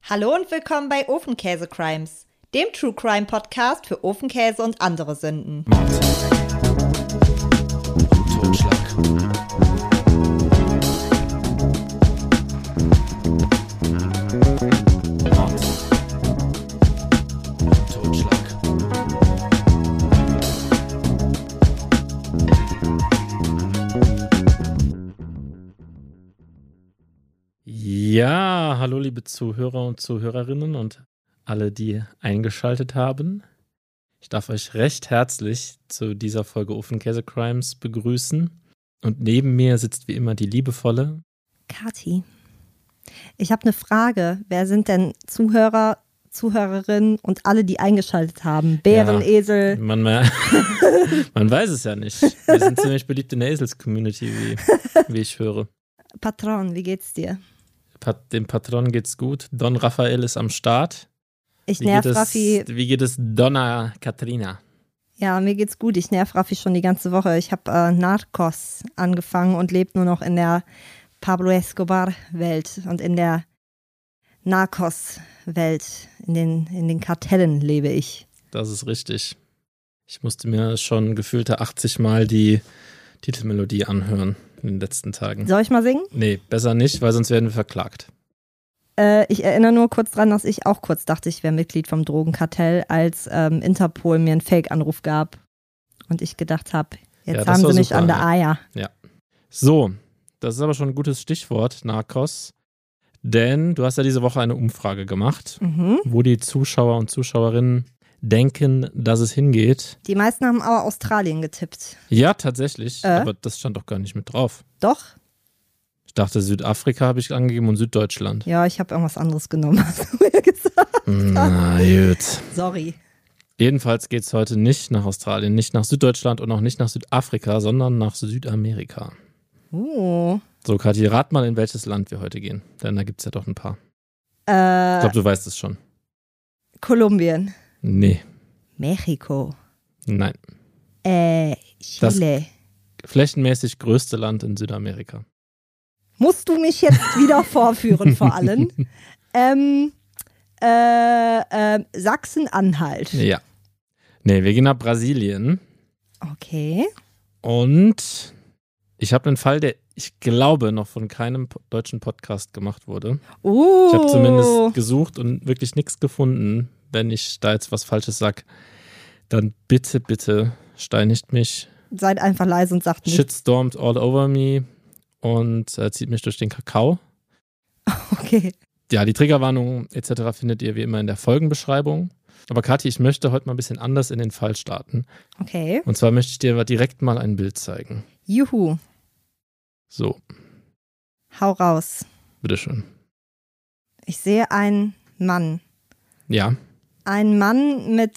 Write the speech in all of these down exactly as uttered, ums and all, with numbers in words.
Hallo und willkommen bei Ofenkäse Crimes, dem True Crime Podcast für Ofenkäse und andere Sünden. Mord. Totschlag. Mord. Totschlag. Ja, hallo liebe Zuhörer und Zuhörerinnen und alle, die eingeschaltet haben. Ich darf euch recht herzlich zu dieser Folge Ofenkäse Crimes begrüßen. Und neben mir sitzt wie immer die liebevolle Kathi, ich habe eine Frage. Wer sind denn Zuhörer, Zuhörerinnen und alle, die eingeschaltet haben? Bären, Ja, Esel? Man, man weiß es ja nicht. Wir sind ziemlich beliebt in der Esels-Community, wie, wie ich höre. Patron, wie geht's dir? Pat, dem Patron geht's gut. Don Raphael ist am Start. Ich Wie nerv geht es, Raffi. Wie geht es Donna Katrina? Ja, mir geht's gut. Ich nerv Raffi schon die ganze Woche. Ich habe äh, Narcos angefangen und lebe nur noch in der Pablo Escobar-Welt und in der Narcos-Welt. In den, in den Kartellen lebe ich. Das ist richtig. Ich musste mir schon gefühlte achtzig Mal die Titelmelodie anhören in den letzten Tagen. Soll ich mal singen? Nee, besser nicht, weil sonst werden wir verklagt. Äh, ich erinnere nur kurz dran, dass ich auch kurz dachte, ich wäre Mitglied vom Drogenkartell, als ähm, Interpol mir einen Fake-Anruf gab und ich gedacht habe, jetzt Ja, das haben war sie mich super, an der ja. Eier. Ja. So, das ist aber schon ein gutes Stichwort, Narcos. Denn du hast ja diese Woche eine Umfrage gemacht, Mhm. wo die Zuschauer und Zuschauerinnen denken, dass es hingeht. Die meisten haben aber Australien getippt. Ja, tatsächlich, Äh? aber das stand doch gar nicht mit drauf. Doch? Ich dachte, Südafrika habe ich angegeben und Süddeutschland. Ja, ich habe irgendwas anderes genommen, hast du mir gesagt. Na gut. Sorry. Jedenfalls geht es heute nicht nach Australien, nicht nach Süddeutschland und auch nicht nach Südafrika, sondern nach Südamerika. Uh. So, Kathi, rat mal, in welches Land wir heute gehen. Denn da gibt es ja doch ein paar. Ich Äh, glaube, du weißt es schon. Kolumbien. Nee, Mexiko. nein. Äh, Chile. Flächenmäßig größte Land in Südamerika. Musst du mich jetzt wieder vorführen vor allem? ähm, äh, äh, Sachsen-Anhalt. Ja. Nee, wir gehen nach Brasilien. Okay. Und ich habe einen Fall, der, ich glaube, noch von keinem po- deutschen Podcast gemacht wurde. Uh. Ich habe zumindest gesucht und wirklich nichts gefunden. Wenn ich da jetzt was Falsches sag, dann bitte, bitte steinigt mich. Seid einfach leise und sagt nichts. Shitstormt all over me und äh, zieht mich durch den Kakao. Okay. Ja, die Triggerwarnung et cetera findet ihr wie immer in der Folgenbeschreibung. Aber Kathi, ich möchte heute mal ein bisschen anders in den Fall starten. Okay. Und zwar möchte ich dir direkt mal ein Bild zeigen. Juhu. So, Hau raus. bitteschön. Ich sehe einen Mann. Ja, Ein Mann mit,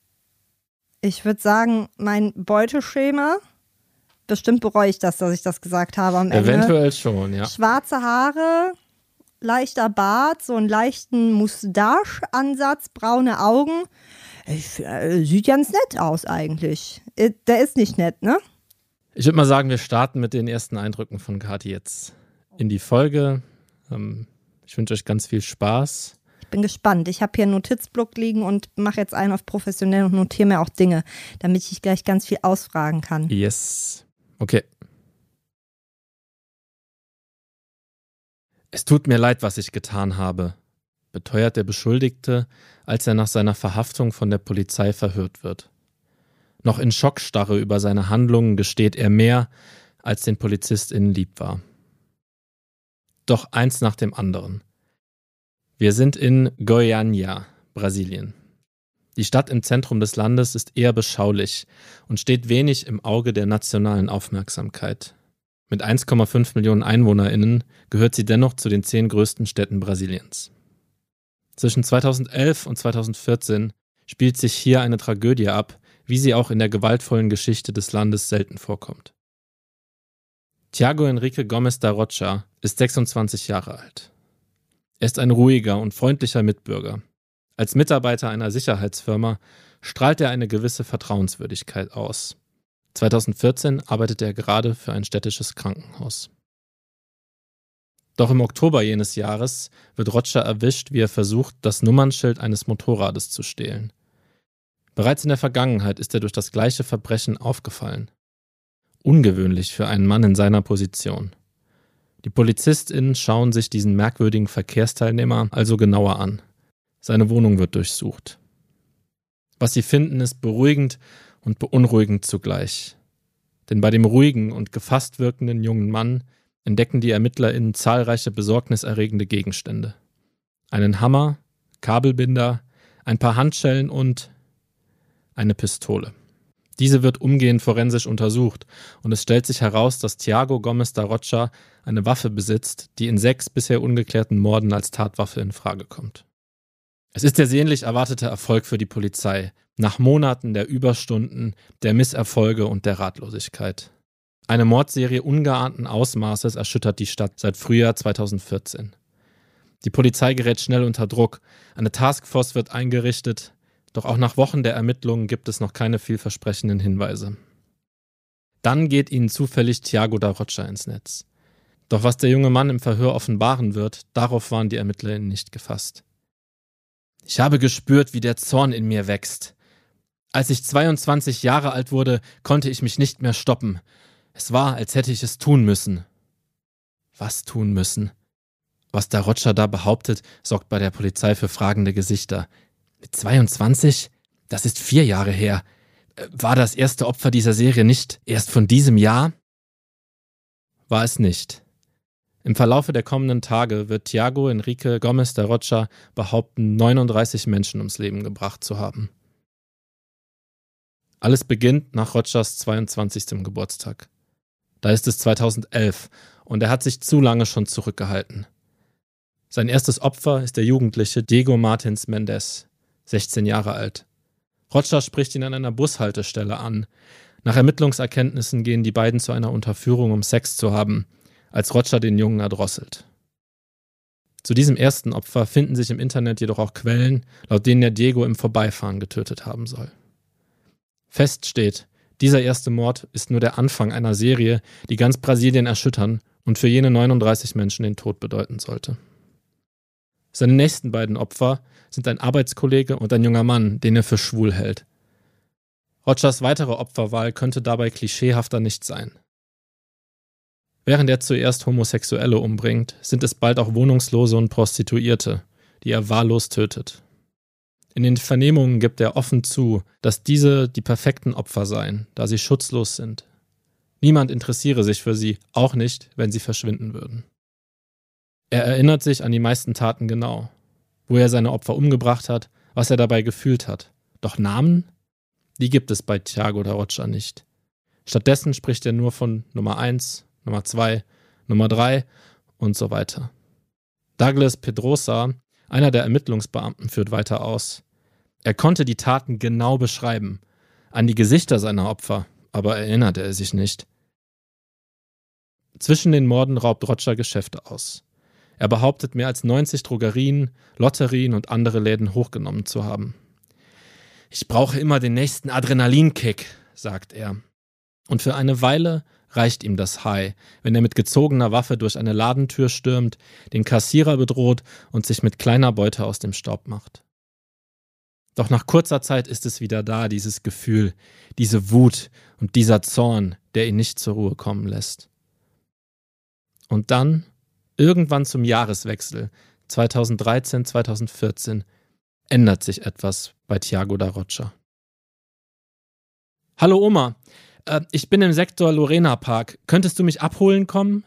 ich würde sagen, mein Beuteschema. Bestimmt bereue ich das, dass ich das gesagt habe am Ende. eventuell schon, ja. Schwarze Haare, leichter Bart, so einen leichten Mustache-Ansatz, braune Augen. Ich, äh, sieht ganz nett aus eigentlich. Äh, Der ist nicht nett, ne? Ich würde mal sagen, wir starten mit den ersten Eindrücken von Kathi jetzt in die Folge. Ähm, ich wünsche euch ganz viel Spaß. Ich bin gespannt. Ich habe hier einen Notizblock liegen und mache jetzt einen auf professionell und notiere mir auch Dinge, damit ich gleich ganz viel ausfragen kann. Yes. Okay. Es tut mir leid, was ich getan habe, beteuert der Beschuldigte, als er nach seiner Verhaftung von der Polizei verhört wird. Noch in Schockstarre über seine Handlungen gesteht er mehr, als den PolizistInnen lieb war. Doch eins nach dem anderen. Wir sind in Goiânia, Brasilien. Die Stadt im Zentrum des Landes ist eher beschaulich und steht wenig im Auge der nationalen Aufmerksamkeit. Mit eins Komma fünf Millionen EinwohnerInnen gehört sie dennoch zu den zehn größten Städten Brasiliens. Zwischen zweitausendelf und zweitausendvierzehn spielt sich hier eine Tragödie ab, wie sie auch in der gewaltvollen Geschichte des Landes selten vorkommt. Thiago Henrique Gomes da Rocha ist sechsundzwanzig Jahre alt. Er ist ein ruhiger und freundlicher Mitbürger. Als Mitarbeiter einer Sicherheitsfirma strahlt er eine gewisse Vertrauenswürdigkeit aus. zweitausendvierzehn arbeitet er gerade für ein städtisches Krankenhaus. Doch im Oktober jenes Jahres wird Rocha erwischt, wie er versucht, das Nummernschild eines Motorrades zu stehlen. Bereits in der Vergangenheit ist er durch das gleiche Verbrechen aufgefallen. Ungewöhnlich für einen Mann in seiner Position. Die PolizistInnen schauen sich diesen merkwürdigen Verkehrsteilnehmer also genauer an. Seine Wohnung wird durchsucht. Was sie finden, ist beruhigend und beunruhigend zugleich. Denn bei dem ruhigen und gefasst wirkenden jungen Mann entdecken die ErmittlerInnen zahlreiche besorgniserregende Gegenstände. Einen Hammer, Kabelbinder, ein paar Handschellen und eine Pistole. Diese wird umgehend forensisch untersucht und es stellt sich heraus, dass Thiago Gomes da Rocha eine Waffe besitzt, die in sechs bisher ungeklärten Morden als Tatwaffe in Frage kommt. Es ist der sehnlich erwartete Erfolg für die Polizei, nach Monaten der Überstunden, der Misserfolge und der Ratlosigkeit. Eine Mordserie ungeahnten Ausmaßes erschüttert die Stadt seit Frühjahr zweitausendvierzehn. Die Polizei gerät schnell unter Druck, eine Taskforce wird eingerichtet, doch auch nach Wochen der Ermittlungen gibt es noch keine vielversprechenden Hinweise. Dann geht ihnen zufällig Thiago da Rocha ins Netz. Doch was der junge Mann im Verhör offenbaren wird, darauf waren die ErmittlerInnen nicht gefasst. Ich habe gespürt, wie der Zorn in mir wächst. Als ich zweiundzwanzig Jahre alt wurde, konnte ich mich nicht mehr stoppen. Es war, als hätte ich es tun müssen. Was tun müssen? Was da Rocha da behauptet, sorgt bei der Polizei für fragende Gesichter. Mit zweiundzwanzig? Das ist vier Jahre her. War das erste Opfer dieser Serie nicht erst von diesem Jahr? War es nicht. Im Verlaufe der kommenden Tage wird Thiago Enrique Gomes da Rocha behaupten, neununddreißig Menschen ums Leben gebracht zu haben. Alles beginnt nach Rochas zweiundzwanzigsten Geburtstag. Da ist es zweitausendelf und er hat sich zu lange schon zurückgehalten. Sein erstes Opfer ist der Jugendliche Diego Martins Mendez, sechzehn Jahre alt. Rocha spricht ihn an einer Bushaltestelle an. Nach Ermittlungserkenntnissen gehen die beiden zu einer Unterführung, um Sex zu haben, als Rocha den Jungen erdrosselt. Zu diesem ersten Opfer finden sich im Internet jedoch auch Quellen, laut denen er Diego im Vorbeifahren getötet haben soll. Fest steht, dieser erste Mord ist nur der Anfang einer Serie, die ganz Brasilien erschüttern und für jene neununddreißig Menschen den Tod bedeuten sollte. Seine nächsten beiden Opfer sind ein Arbeitskollege und ein junger Mann, den er für schwul hält. Rochas weitere Opferwahl könnte dabei klischeehafter nicht sein. Während er zuerst Homosexuelle umbringt, sind es bald auch Wohnungslose und Prostituierte, die er wahllos tötet. In den Vernehmungen gibt er offen zu, dass diese die perfekten Opfer seien, da sie schutzlos sind. Niemand interessiere sich für sie, auch nicht, wenn sie verschwinden würden. Er erinnert sich an die meisten Taten genau, wo er seine Opfer umgebracht hat, was er dabei gefühlt hat. Doch Namen? Die gibt es bei Thiago da Rocha nicht. Stattdessen spricht er nur von Nummer eins, Nummer zwei, Nummer drei und so weiter. Douglas Pedrosa, einer der Ermittlungsbeamten, führt weiter aus. Er konnte die Taten genau beschreiben. An die Gesichter seiner Opfer, aber erinnerte er sich nicht. Zwischen den Morden raubt Rocha Geschäfte aus. Er behauptet, mehr als neunzig Drogerien, Lotterien und andere Läden hochgenommen zu haben. Ich brauche immer den nächsten Adrenalinkick, sagt er. Und für eine Weile reicht ihm das High, wenn er mit gezogener Waffe durch eine Ladentür stürmt, den Kassierer bedroht und sich mit kleiner Beute aus dem Staub macht. Doch nach kurzer Zeit ist es wieder da, dieses Gefühl, diese Wut und dieser Zorn, der ihn nicht zur Ruhe kommen lässt. Und dann, irgendwann zum Jahreswechsel, zweitausenddreizehn zweitausendvierzehn, ändert sich etwas bei Thiago da Rocha. Hallo Oma, äh, ich bin im Sektor Lorena Park. Könntest du mich abholen kommen?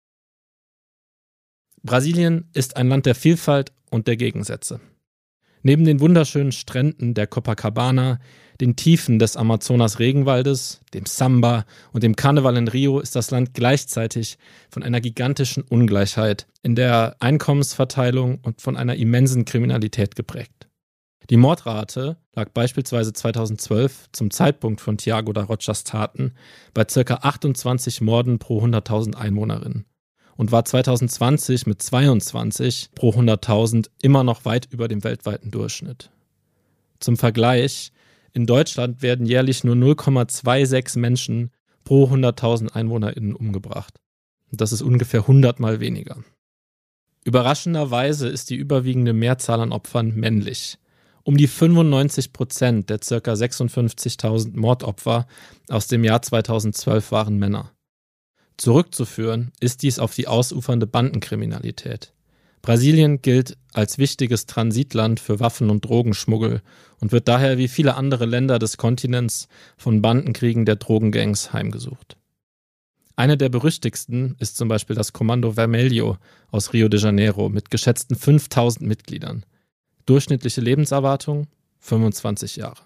Brasilien ist ein Land der Vielfalt und der Gegensätze. Neben den wunderschönen Stränden der Copacabana, den Tiefen des Amazonas-Regenwaldes, dem Samba und dem Karneval in Rio ist das Land gleichzeitig von einer gigantischen Ungleichheit in der Einkommensverteilung und von einer immensen Kriminalität geprägt. Die Mordrate lag beispielsweise zweitausendzwölf zum Zeitpunkt von Thiago da Rochas Taten bei ca. achtundzwanzig Morden pro hunderttausend Einwohnerinnen und war zweitausendzwanzig mit zweiundzwanzig pro hunderttausend immer noch weit über dem weltweiten Durchschnitt. Zum Vergleich, in Deutschland werden jährlich nur null Komma sechsundzwanzig Menschen pro hunderttausend EinwohnerInnen umgebracht. Und das ist ungefähr hundert Mal weniger. Überraschenderweise ist die überwiegende Mehrzahl an Opfern männlich. Um die fünfundneunzig Prozent der ca. sechsundfünfzigtausend Mordopfer aus dem Jahr zweitausendzwölf waren Männer. Zurückzuführen ist dies auf die ausufernde Bandenkriminalität. Brasilien gilt als wichtiges Transitland für Waffen- und Drogenschmuggel und wird daher wie viele andere Länder des Kontinents von Bandenkriegen der Drogengangs heimgesucht. Eine der berüchtigsten ist zum Beispiel das Comando Vermelho aus Rio de Janeiro mit geschätzten fünftausend Mitgliedern. Durchschnittliche Lebenserwartung fünfundzwanzig Jahre.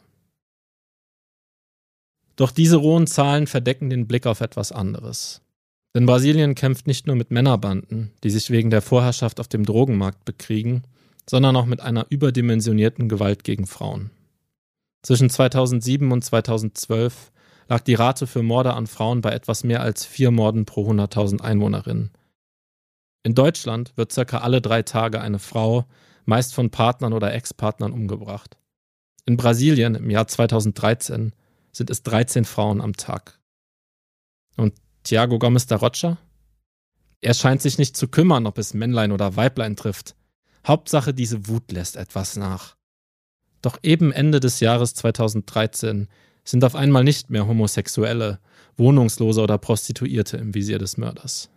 Doch diese rohen Zahlen verdecken den Blick auf etwas anderes. Denn Brasilien kämpft nicht nur mit Männerbanden, die sich wegen der Vorherrschaft auf dem Drogenmarkt bekriegen, sondern auch mit einer überdimensionierten Gewalt gegen Frauen. Zwischen zweitausendsieben und zweitausendzwölf lag die Rate für Morde an Frauen bei etwas mehr als vier Morden pro hunderttausend Einwohnerinnen. In Deutschland wird circa alle drei Tage eine Frau, meist von Partnern oder Ex-Partnern, umgebracht. In Brasilien im Jahr zweitausenddreizehn sind es dreizehn Frauen am Tag. Und Thiago Gomes da Rocha? Er scheint sich nicht zu kümmern, ob es Männlein oder Weiblein trifft. Hauptsache, diese Wut lässt etwas nach. Doch eben Ende des Jahres zweitausenddreizehn sind auf einmal nicht mehr Homosexuelle, Wohnungslose oder Prostituierte im Visier des Mörders.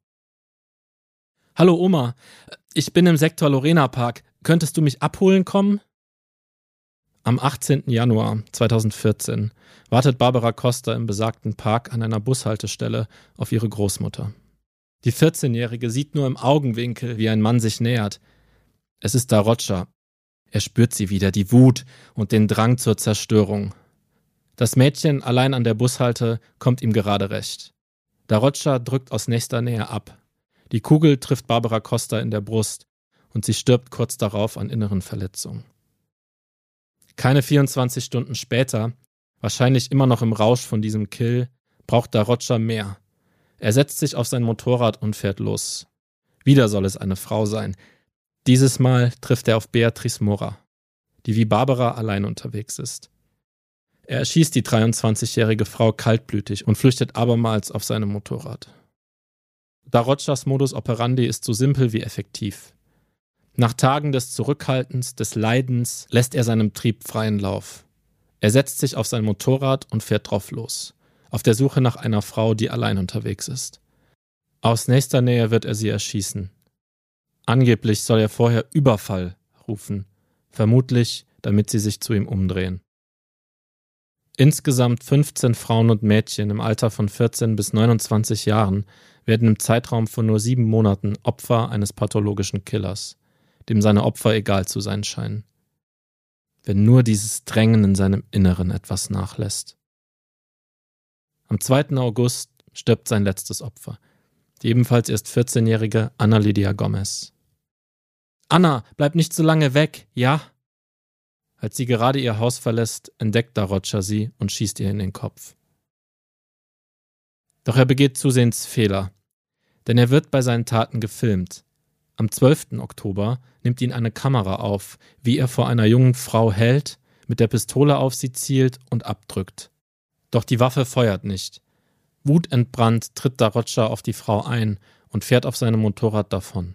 Hallo Oma, ich bin im Sektor Lorena Park. Könntest du mich abholen kommen? Am achtzehnten Januar zweitausendvierzehn wartet Barbara Costa im besagten Park an einer Bushaltestelle auf ihre Großmutter. Die vierzehnjährige sieht nur im Augenwinkel, wie ein Mann sich nähert. Es ist da Rocha. Er spürt sie wieder, die Wut und den Drang zur Zerstörung. Das Mädchen allein an der Bushalte kommt ihm gerade recht. Da Rocha drückt aus nächster Nähe ab. Die Kugel trifft Barbara Costa in der Brust und sie stirbt kurz darauf an inneren Verletzungen. Keine vierundzwanzig Stunden später, wahrscheinlich immer noch im Rausch von diesem Kill, braucht da Rocha mehr. Er setzt sich auf sein Motorrad und fährt los. Wieder soll es eine Frau sein. Dieses Mal trifft er auf Beatriz Mora, die wie Barbara allein unterwegs ist. Er erschießt die dreiundzwanzigjährige Frau kaltblütig und flüchtet abermals auf seinem Motorrad. Da Rochas Modus operandi ist so simpel wie effektiv. Nach Tagen des Zurückhaltens, des Leidens, lässt er seinem Trieb freien Lauf. Er setzt sich auf sein Motorrad und fährt drauf los, auf der Suche nach einer Frau, die allein unterwegs ist. Aus nächster Nähe wird er sie erschießen. Angeblich soll er vorher Überfall rufen, vermutlich, damit sie sich zu ihm umdrehen. Insgesamt fünfzehn Frauen und Mädchen im Alter von vierzehn bis neunundzwanzig Jahren werden im Zeitraum von nur sieben Monaten Opfer eines pathologischen Killers, dem seine Opfer egal zu sein scheinen. Wenn nur dieses Drängen in seinem Inneren etwas nachlässt. Am zweiten August stirbt sein letztes Opfer, die ebenfalls erst vierzehnjährige Ana Lidia Gomez. »Anna, bleib nicht so lange weg, ja?« Als sie gerade ihr Haus verlässt, entdeckt da Rocha sie und schießt ihr in den Kopf. Doch er begeht zusehends Fehler, denn er wird bei seinen Taten gefilmt. Am zwölften Oktober nimmt ihn eine Kamera auf, wie er vor einer jungen Frau hält, mit der Pistole auf sie zielt und abdrückt. Doch die Waffe feuert nicht. Wutentbrannt tritt da Rocha auf die Frau ein und fährt auf seinem Motorrad davon.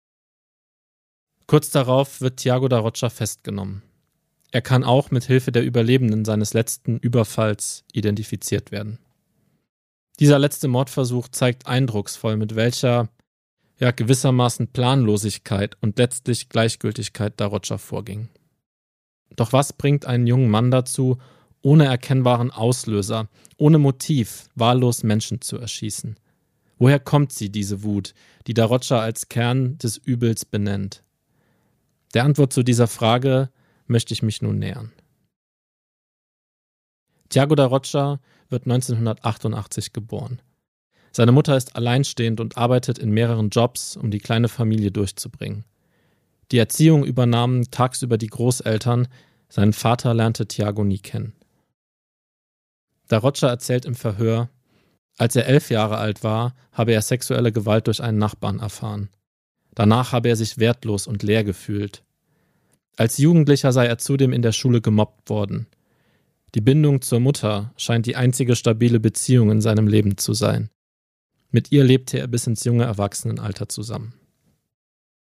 Kurz darauf wird Thiago da Rocha festgenommen. Er kann auch mit Hilfe der Überlebenden seines letzten Überfalls identifiziert werden. Dieser letzte Mordversuch zeigt eindrucksvoll, mit welcher, ja gewissermaßen Planlosigkeit und letztlich Gleichgültigkeit da Rocha vorging. Doch was bringt einen jungen Mann dazu, ohne erkennbaren Auslöser, ohne Motiv, wahllos Menschen zu erschießen? Woher kommt sie, diese Wut, die da Rocha als Kern des Übels benennt? Der Antwort zu dieser Frage möchte ich mich nun nähern. Thiago da Rocha wird neunzehnhundertachtundachtzig geboren. Seine Mutter ist alleinstehend und arbeitet in mehreren Jobs, um die kleine Familie durchzubringen. Die Erziehung übernahmen tagsüber die Großeltern, seinen Vater lernte Thiago nie kennen. Da Rocha erzählt im Verhör, als er elf Jahre alt war, habe er sexuelle Gewalt durch einen Nachbarn erfahren. Danach habe er sich wertlos und leer gefühlt. Als Jugendlicher sei er zudem in der Schule gemobbt worden. Die Bindung zur Mutter scheint die einzige stabile Beziehung in seinem Leben zu sein. Mit ihr lebte er bis ins junge Erwachsenenalter zusammen.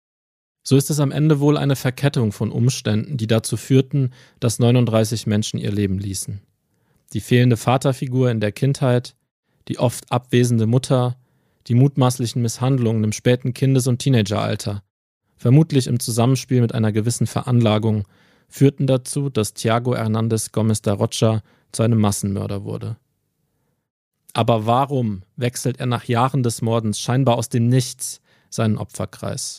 So ist es am Ende wohl eine Verkettung von Umständen, die dazu führten, dass neununddreißig Menschen ihr Leben ließen. Die fehlende Vaterfigur in der Kindheit, die oft abwesende Mutter, die mutmaßlichen Misshandlungen im späten Kindes- und Teenageralter, vermutlich im Zusammenspiel mit einer gewissen Veranlagung, führten dazu, dass Thiago Hernández Gómez da Rocha zu einem Massenmörder wurde. Aber warum wechselt er nach Jahren des Mordens scheinbar aus dem Nichts seinen Opferkreis?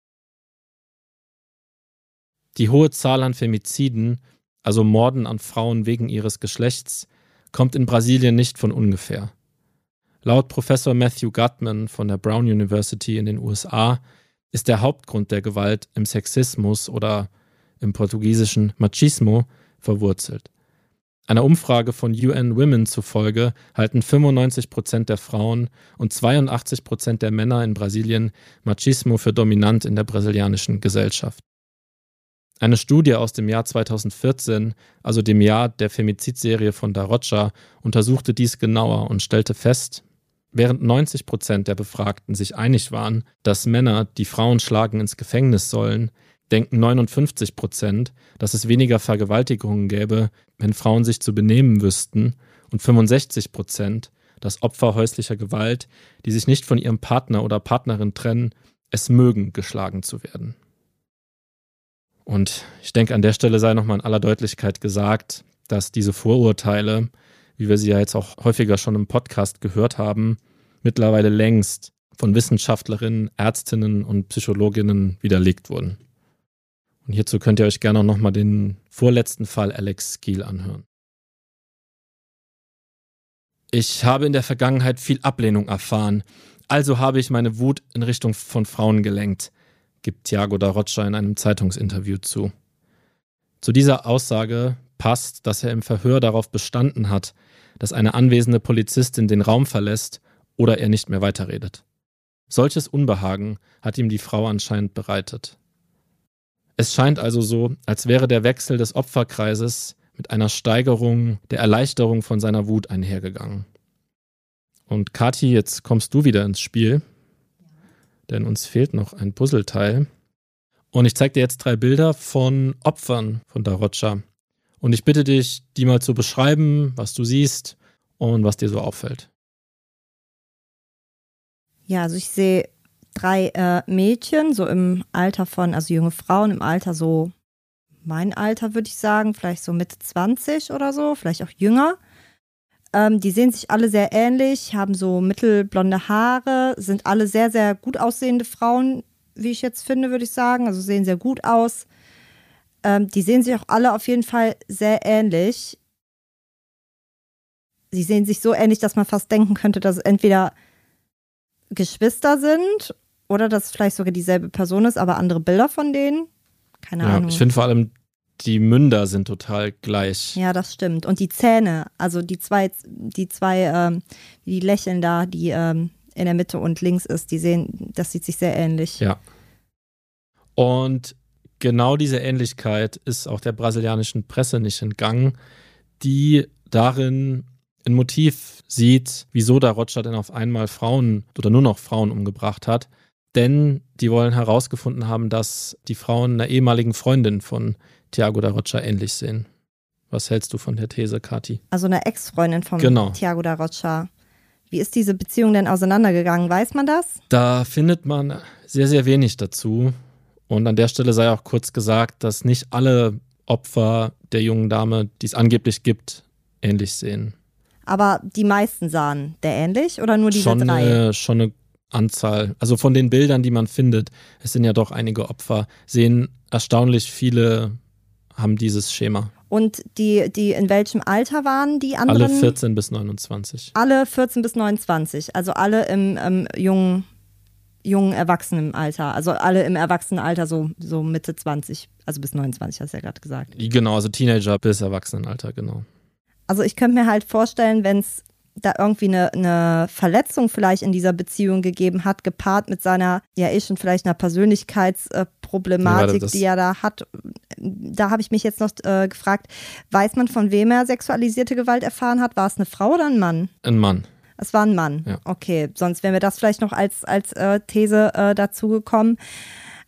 Die hohe Zahl an Femiziden, also Morden an Frauen wegen ihres Geschlechts, kommt in Brasilien nicht von ungefähr. Laut Professor Matthew Gutman von der Brown University in den U S A ist der Hauptgrund der Gewalt im Sexismus oder im portugiesischen Machismo verwurzelt. Einer Umfrage von U N Women zufolge halten fünfundneunzig Prozent der Frauen und zweiundachtzig Prozent der Männer in Brasilien Machismo für dominant in der brasilianischen Gesellschaft. Eine Studie aus dem Jahr zweitausendvierzehn, also dem Jahr der Femizidserie von da Rocha, untersuchte dies genauer und stellte fest, während neunzig Prozent der Befragten sich einig waren, dass Männer, die Frauen schlagen, ins Gefängnis sollen, denken neunundfünfzig Prozent, dass es weniger Vergewaltigungen gäbe, wenn Frauen sich zu benehmen wüssten, und fünfundsechzig Prozent, dass Opfer häuslicher Gewalt, die sich nicht von ihrem Partner oder Partnerin trennen, es mögen, geschlagen zu werden. Und ich denke, an der Stelle sei nochmal in aller Deutlichkeit gesagt, dass diese Vorurteile, wie wir sie ja jetzt auch häufiger schon im Podcast gehört haben, mittlerweile längst von Wissenschaftlerinnen, Ärztinnen und Psychologinnen widerlegt wurden. Und hierzu könnt ihr euch gerne auch nochmal den vorletzten Fall Alex Skeel anhören. Ich habe in der Vergangenheit viel Ablehnung erfahren, also habe ich meine Wut in Richtung von Frauen gelenkt, gibt Thiago da Rocha in einem Zeitungsinterview zu. Zu dieser Aussage passt, dass er im Verhör darauf bestanden hat, dass eine anwesende Polizistin den Raum verlässt oder er nicht mehr weiterredet. Solches Unbehagen hat ihm die Frau anscheinend bereitet. Es scheint also so, als wäre der Wechsel des Opferkreises mit einer Steigerung der Erleichterung von seiner Wut einhergegangen. Und Kathi, jetzt kommst du wieder ins Spiel, denn uns fehlt noch ein Puzzleteil. Und ich zeige dir jetzt drei Bilder von Opfern von da Rocha. Und ich bitte dich, die mal zu beschreiben, was du siehst und was dir so auffällt. Ja, also ich sehe drei äh, Mädchen, so im Alter von, also junge Frauen im Alter so, mein Alter würde ich sagen, vielleicht so Mitte zwanzig oder so, vielleicht auch jünger. Ähm, die sehen sich alle sehr ähnlich, haben so mittelblonde Haare, sind alle sehr, sehr gut aussehende Frauen, wie ich jetzt finde, würde ich sagen. Also sehen sehr gut aus. Ähm, die sehen sich auch alle auf jeden Fall sehr ähnlich. Sie sehen sich so ähnlich, dass man fast denken könnte, dass es entweder Geschwister sind oder dass es vielleicht sogar dieselbe Person ist, aber andere Bilder von denen. Keine ja, Ahnung. Ich finde vor allem, die Münder sind total gleich. Ja, das stimmt. Und die Zähne, also die zwei, die zwei, ähm, die lächeln da, die ähm, in der Mitte und links ist, die sehen, das sieht sich sehr ähnlich. Ja. Und genau diese Ähnlichkeit ist auch der brasilianischen Presse nicht entgangen, die darin ein Motiv sieht, wieso da Rocha denn auf einmal Frauen oder nur noch Frauen umgebracht hat. Denn die wollen herausgefunden haben, dass die Frauen einer ehemaligen Freundin von Thiago da Rocha ähnlich sehen. Was hältst du von der These, Kathi? Also eine Ex-Freundin von genau. Thiago da Rocha. Wie ist diese Beziehung denn auseinandergegangen? Weiß man das? Da findet man sehr, sehr wenig dazu. Und an der Stelle sei auch kurz gesagt, dass nicht alle Opfer der jungen Dame, die es angeblich gibt, ähnlich sehen. Aber die meisten sahen der ähnlich oder nur diese schon drei? Eine, schon eine Anzahl. Also von den Bildern, die man findet, es sind ja doch einige Opfer, sehen erstaunlich viele, haben dieses Schema. Und die, die in welchem Alter waren die anderen? Alle vierzehn bis neunundzwanzig. Alle vierzehn bis neunundzwanzig, also alle im ähm, jungen, jungen Erwachsenenalter, also alle im Erwachsenenalter so, so Mitte zwanzig, also bis neunundzwanzig, hast du ja gerade gesagt. Genau, also Teenager bis Erwachsenenalter, genau. Also ich könnte mir halt vorstellen, wenn es da irgendwie eine, eine Verletzung vielleicht in dieser Beziehung gegeben hat, gepaart mit seiner, ja eh schon vielleicht einer Persönlichkeitsproblematik, ja, die er da hat. Da habe ich mich jetzt noch äh, gefragt, weiß man, von wem er sexualisierte Gewalt erfahren hat? War es eine Frau oder ein Mann? Ein Mann. Es war ein Mann, ja. Okay. Sonst wäre mir das vielleicht noch als, als äh, These äh, dazu gekommen.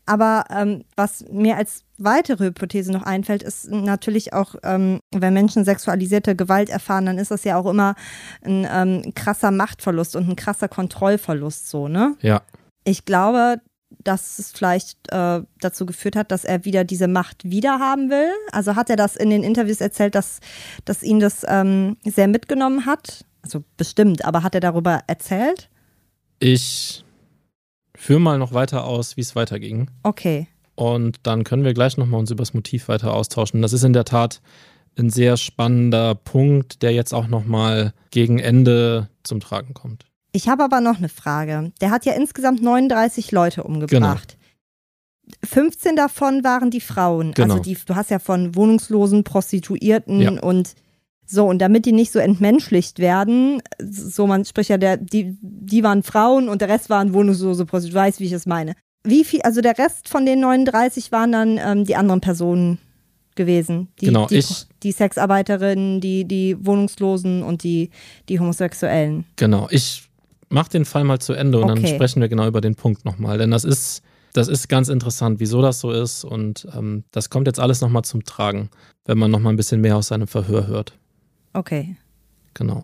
Aber ähm, was mir als weitere Hypothese noch einfällt, ist natürlich auch, ähm, wenn Menschen sexualisierte Gewalt erfahren, dann ist das ja auch immer ein ähm, krasser Machtverlust und ein krasser Kontrollverlust, so, ne? Ja. Ich glaube, dass es vielleicht äh, dazu geführt hat, dass er wieder diese Macht wiederhaben will. Also hat er das in den Interviews erzählt, dass, dass ihn das ähm, sehr mitgenommen hat? Also bestimmt, aber hat er darüber erzählt? Ich führe mal noch weiter aus, wie es weiterging. Okay. Und dann können wir gleich nochmal uns über das Motiv weiter austauschen. Das ist in der Tat ein sehr spannender Punkt, der jetzt auch nochmal gegen Ende zum Tragen kommt. Ich habe aber noch eine Frage. Der hat ja insgesamt neununddreißig Leute umgebracht. Genau. fünfzehn davon waren die Frauen. Genau. Also die, du hast ja von Wohnungslosen, Prostituierten ja. und so. Und damit die nicht so entmenschlicht werden, so man spricht ja, der, die, die waren Frauen und der Rest waren Wohnungslose, Prostituierte. Du weißt, wie ich es meine. Wie viel, also der Rest von den neununddreißig waren dann ähm, die anderen Personen gewesen. Die, genau, die, ich. Die Sexarbeiterinnen, die, die Wohnungslosen und die, die Homosexuellen. Genau, ich mach den Fall mal zu Ende und okay. Dann sprechen wir genau über den Punkt nochmal. Denn das ist, das ist ganz interessant, wieso das so ist. Und ähm, das kommt jetzt alles nochmal zum Tragen, wenn man nochmal ein bisschen mehr aus seinem Verhör hört. Okay. Genau.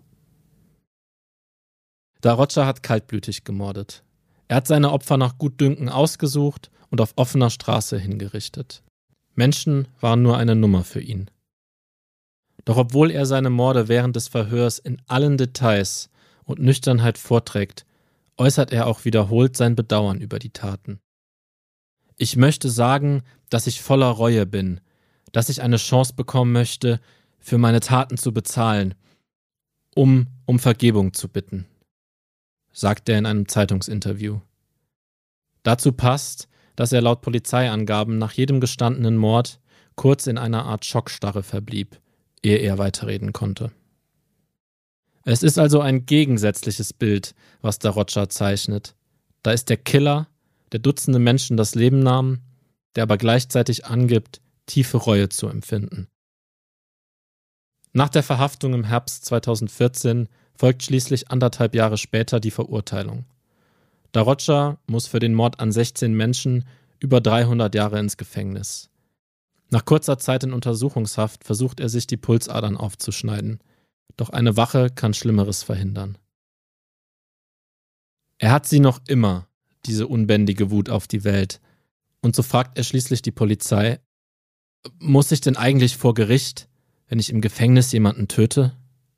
Da Roger hat kaltblütig gemordet. Er hat seine Opfer nach Gutdünken ausgesucht und auf offener Straße hingerichtet. Menschen waren nur eine Nummer für ihn. Doch obwohl er seine Morde während des Verhörs in allen Details und Nüchternheit vorträgt, äußert er auch wiederholt sein Bedauern über die Taten. Ich möchte sagen, dass ich voller Reue bin, dass ich eine Chance bekommen möchte, für meine Taten zu bezahlen, um um Vergebung zu bitten, sagt er in einem Zeitungsinterview. Dazu passt, dass er laut Polizeiangaben nach jedem gestandenen Mord kurz in einer Art Schockstarre verblieb, ehe er weiterreden konnte. Es ist also ein gegensätzliches Bild, was da Roger zeichnet. Da ist der Killer, der Dutzende Menschen das Leben nahm, der aber gleichzeitig angibt, tiefe Reue zu empfinden. Nach der Verhaftung im Herbst zweitausendvierzehn folgt schließlich anderthalb Jahre später die Verurteilung. Da Roger muss für den Mord an sechzehn Menschen über dreihundert Jahre ins Gefängnis. Nach kurzer Zeit in Untersuchungshaft versucht er sich die Pulsadern aufzuschneiden. Doch eine Wache kann Schlimmeres verhindern. Er hat sie noch immer, diese unbändige Wut auf die Welt. Und so fragt er schließlich die Polizei, muss ich denn eigentlich vor Gericht, wenn ich im Gefängnis jemanden töte?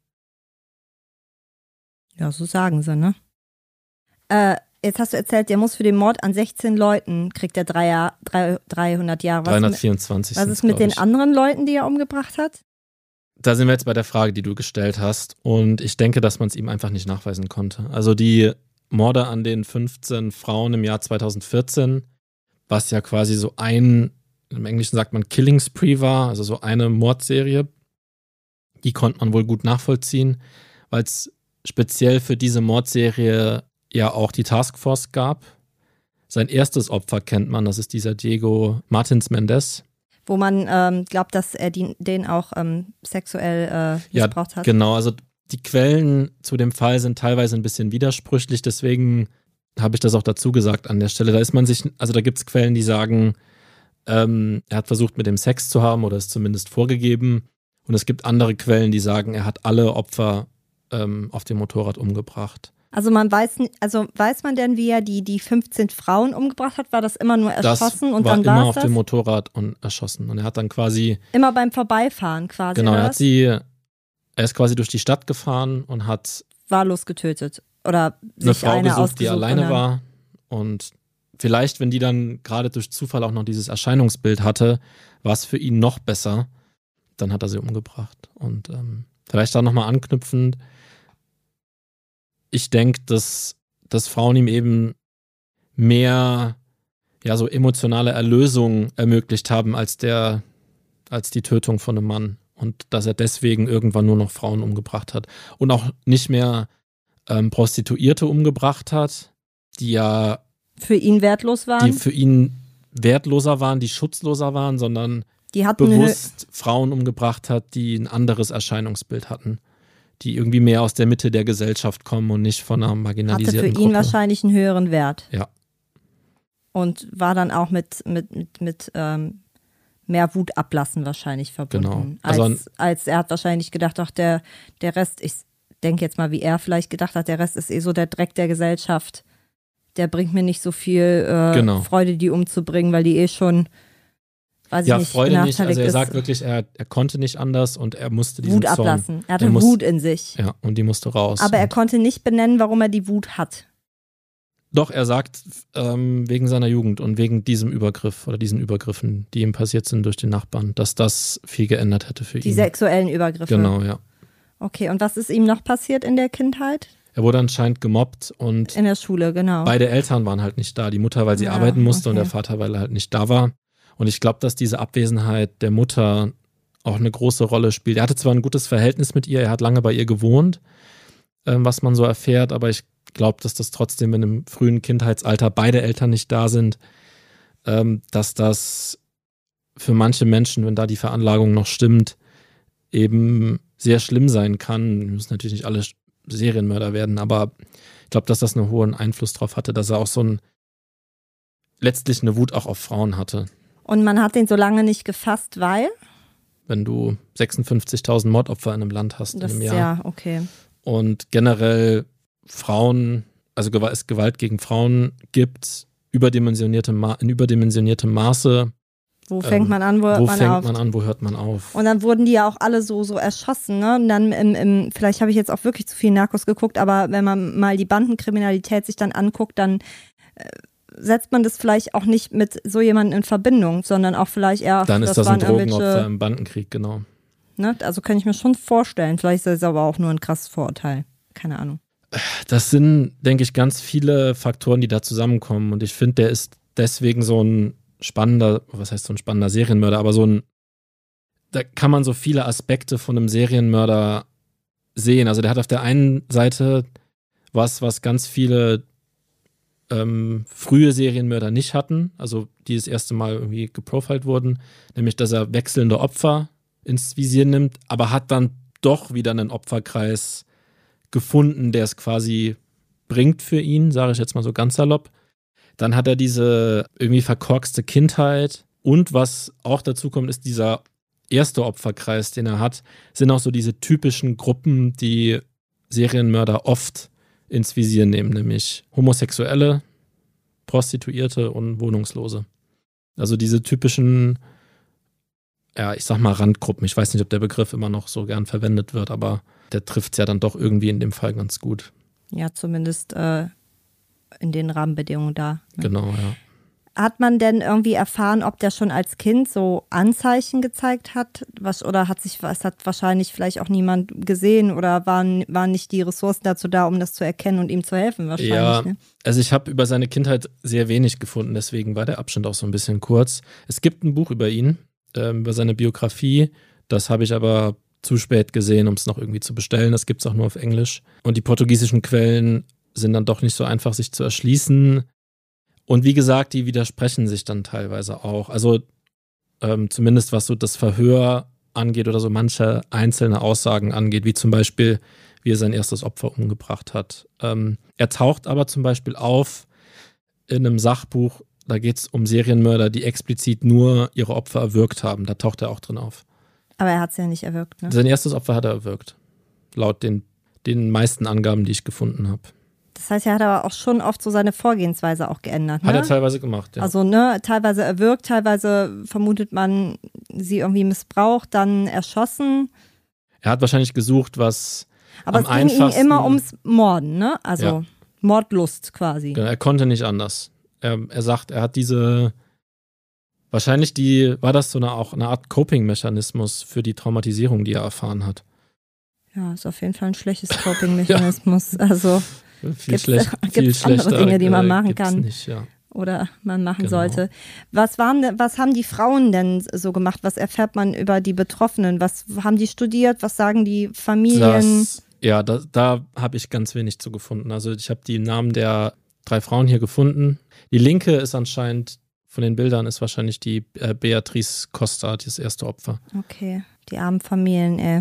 Ja, so sagen sie, ne? Äh, jetzt hast du erzählt, der muss für den Mord an sechzehn Leuten, kriegt er drei Jahr, drei, dreihundert Jahre. Was dreihundertvierundzwanzig. Was ist mit den anderen Leuten, die er umgebracht hat? Da sind wir jetzt bei der Frage, die du gestellt hast. Und ich denke, dass man es ihm einfach nicht nachweisen konnte. Also die Morde an den fünfzehn Frauen im Jahr zweitausendvierzehn, was ja quasi so ein, im Englischen sagt man Killing Spree war, also so eine Mordserie, die konnte man wohl gut nachvollziehen, weil es speziell für diese Mordserie ja auch die Taskforce gab. Sein erstes Opfer kennt man, das ist dieser Diego Martins Mendez. Wo man ähm, glaubt, dass er die, den auch ähm, sexuell äh, missbraucht ja, hat. Genau, also die Quellen zu dem Fall sind teilweise ein bisschen widersprüchlich, deswegen habe ich das auch dazu gesagt an der Stelle. Da ist man sich, also da gibt es Quellen, die sagen, ähm, er hat versucht, mit dem Sex zu haben oder ist zumindest vorgegeben. Und es gibt andere Quellen, die sagen, er hat alle Opfer ähm, auf dem Motorrad umgebracht. Also man weiß, also weiß man denn, wie er die, die fünfzehn Frauen umgebracht hat? War das immer nur erschossen das und war dann war war immer es auf das? dem Motorrad und erschossen. Und er hat dann quasi Immer beim Vorbeifahren quasi. Genau, oder er hat was? sie, er ist quasi durch die Stadt gefahren und hat Wahllos getötet. Oder eine sich Frau eine gesucht, ausgesucht die alleine und dann- war. Und vielleicht, wenn die dann gerade durch Zufall auch noch dieses Erscheinungsbild hatte, war es für ihn noch besser. Dann hat er sie umgebracht. Und ähm, vielleicht da nochmal anknüpfend. Ich denke, dass, dass Frauen ihm eben mehr ja, so emotionale Erlösung ermöglicht haben als, der, als die Tötung von einem Mann. Und dass er deswegen irgendwann nur noch Frauen umgebracht hat. Und auch nicht mehr ähm, Prostituierte umgebracht hat, die ja Für ihn wertlos waren. die für ihn wertloser waren, die schutzloser waren, sondern Die hatten eine bewusst Frauen umgebracht hat, die ein anderes Erscheinungsbild hatten. Die irgendwie mehr aus der Mitte der Gesellschaft kommen und nicht von einer hatte marginalisierten für ihn Gruppe. wahrscheinlich einen höheren Wert. Ja. Und war dann auch mit, mit, mit, mit ähm, mehr Wut ablassen wahrscheinlich verbunden. Genau. Also als, als er hat wahrscheinlich gedacht, ach, der, der Rest, ich denke jetzt mal, wie er vielleicht gedacht hat, der Rest ist eh so der Dreck der Gesellschaft. Der bringt mir nicht so viel äh, genau. Freude, die umzubringen, weil die eh schon, weiß ich ja, nicht, Freude nicht. Also er ist. sagt wirklich, er, er konnte nicht anders und er musste diesen Wut Zorn, ablassen. Er hatte er muss, Wut in sich. Ja, und die musste raus. Aber er konnte nicht benennen, warum er die Wut hat. Doch, er sagt, ähm, wegen seiner Jugend und wegen diesem Übergriff oder diesen Übergriffen, die ihm passiert sind durch den Nachbarn, dass das viel geändert hätte für ihn. Die sexuellen Übergriffe. Genau, ja. Okay, und was ist ihm noch passiert in der Kindheit? Er wurde anscheinend gemobbt und in der Schule, genau. Beide Eltern waren halt nicht da. Die Mutter, weil sie ja, arbeiten musste okay. und der Vater, weil er halt nicht da war. Und ich glaube, dass diese Abwesenheit der Mutter auch eine große Rolle spielt. Er hatte zwar ein gutes Verhältnis mit ihr, er hat lange bei ihr gewohnt, ähm, was man so erfährt, aber ich glaube, dass das trotzdem in einem frühen Kindheitsalter beide Eltern nicht da sind, ähm, dass das für manche Menschen, wenn da die Veranlagung noch stimmt, eben sehr schlimm sein kann. Wir müssen natürlich nicht alle Serienmörder werden, aber ich glaube, dass das einen hohen Einfluss drauf hatte, dass er auch so ein letztlich eine Wut auch auf Frauen hatte. Und man hat den so lange nicht gefasst, weil? Wenn du sechsundfünfzigtausend Mordopfer in einem Land hast das in einem Jahr. Ja, okay. Und generell Frauen, also es Gewalt gegen Frauen gibt, überdimensionierte Ma- in überdimensioniertem Maße. Wo fängt ähm, man an, wo hört wo man fängt auf? man an, wo hört man auf? Und dann wurden die ja auch alle so, so erschossen, ne? Und dann im, im, vielleicht habe ich jetzt auch wirklich zu viel Narcos geguckt, aber wenn man mal die Bandenkriminalität sich dann anguckt, dann äh, setzt man das vielleicht auch nicht mit so jemandem in Verbindung, sondern auch vielleicht eher. Dann ist das, das ein waren Drogenopfer im Bandenkrieg, genau. Ne? Also kann ich mir schon vorstellen. Vielleicht ist das aber auch nur ein krasses Vorurteil. Keine Ahnung. Das sind, denke ich, ganz viele Faktoren, die da zusammenkommen. Und ich finde, der ist deswegen so ein spannender, was heißt so ein spannender Serienmörder, aber so ein, da kann man so viele Aspekte von einem Serienmörder sehen. Also der hat auf der einen Seite was, was ganz viele ähm, frühe Serienmörder nicht hatten, also die das erste Mal irgendwie geprofiled wurden, nämlich, dass er wechselnde Opfer ins Visier nimmt, aber hat dann doch wieder einen Opferkreis gefunden, der es quasi bringt für ihn, sage ich jetzt mal so ganz salopp. Dann hat er diese irgendwie verkorkste Kindheit und was auch dazu kommt, ist dieser erste Opferkreis, den er hat, sind auch so diese typischen Gruppen, die Serienmörder oft ins Visier nehmen, nämlich Homosexuelle, Prostituierte und Wohnungslose. Also diese typischen, ja, ich sag mal Randgruppen. Ich weiß nicht, ob der Begriff immer noch so gern verwendet wird, aber der trifft es ja dann doch irgendwie in dem Fall ganz gut. Ja, zumindest äh, in den Rahmenbedingungen da. Ne? Genau, ja. Hat man denn irgendwie erfahren, ob der schon als Kind so Anzeichen gezeigt hat? Was, oder hat sich, was hat wahrscheinlich vielleicht auch niemand gesehen oder waren, waren nicht die Ressourcen dazu da, um das zu erkennen und ihm zu helfen wahrscheinlich? Ja, ne? Also ich habe über seine Kindheit sehr wenig gefunden, deswegen war der Abstand auch so ein bisschen kurz. Es gibt ein Buch über ihn, äh, über seine Biografie, das habe ich aber zu spät gesehen, um es noch irgendwie zu bestellen. Das gibt es auch nur auf Englisch. Und die portugiesischen Quellen sind dann doch nicht so einfach, sich zu erschließen. Und wie gesagt, die widersprechen sich dann teilweise auch. Also ähm, zumindest was so das Verhör angeht oder so manche einzelne Aussagen angeht, wie zum Beispiel, wie er sein erstes Opfer umgebracht hat. Ähm, er taucht aber zum Beispiel auf in einem Sachbuch, da geht es um Serienmörder, die explizit nur ihre Opfer erwürgt haben. Da taucht er auch drin auf. Aber er hat es ja nicht erwürgt, ne? Sein erstes Opfer hat er erwürgt. Laut den, den meisten Angaben, die ich gefunden habe. Das heißt, er hat aber auch schon oft so seine Vorgehensweise auch geändert, ne? Hat er teilweise gemacht, ja. Also, ne, teilweise erwürgt, teilweise vermutet man, sie irgendwie missbraucht, dann erschossen. Er hat wahrscheinlich gesucht, was aber am es ging ihm einfachsten... immer ums Morden, ne? Also Ja. Mordlust quasi. Genau, er konnte nicht anders. Er, er sagt, er hat diese... Wahrscheinlich die, war das so eine, auch eine Art Coping-Mechanismus für die Traumatisierung, die er erfahren hat. Ja, ist auf jeden Fall ein schlechtes Coping-Mechanismus. Ja. Also viel schlecht, viel gibt's andere schlechter, Dinge, die man äh, machen gibt's kann. Nicht, ja. Oder man machen Genau. sollte. Was waren, denn- was haben die Frauen denn so gemacht? Was erfährt man über die Betroffenen? Was haben die studiert? Was sagen die Familien? Das, ja, da, da habe ich ganz wenig zu gefunden. Also ich habe die Namen der drei Frauen hier gefunden. Die linke ist anscheinend, von den Bildern ist wahrscheinlich die äh, Beatrice Costa, das erste Opfer. Okay, die armen Familien, ey.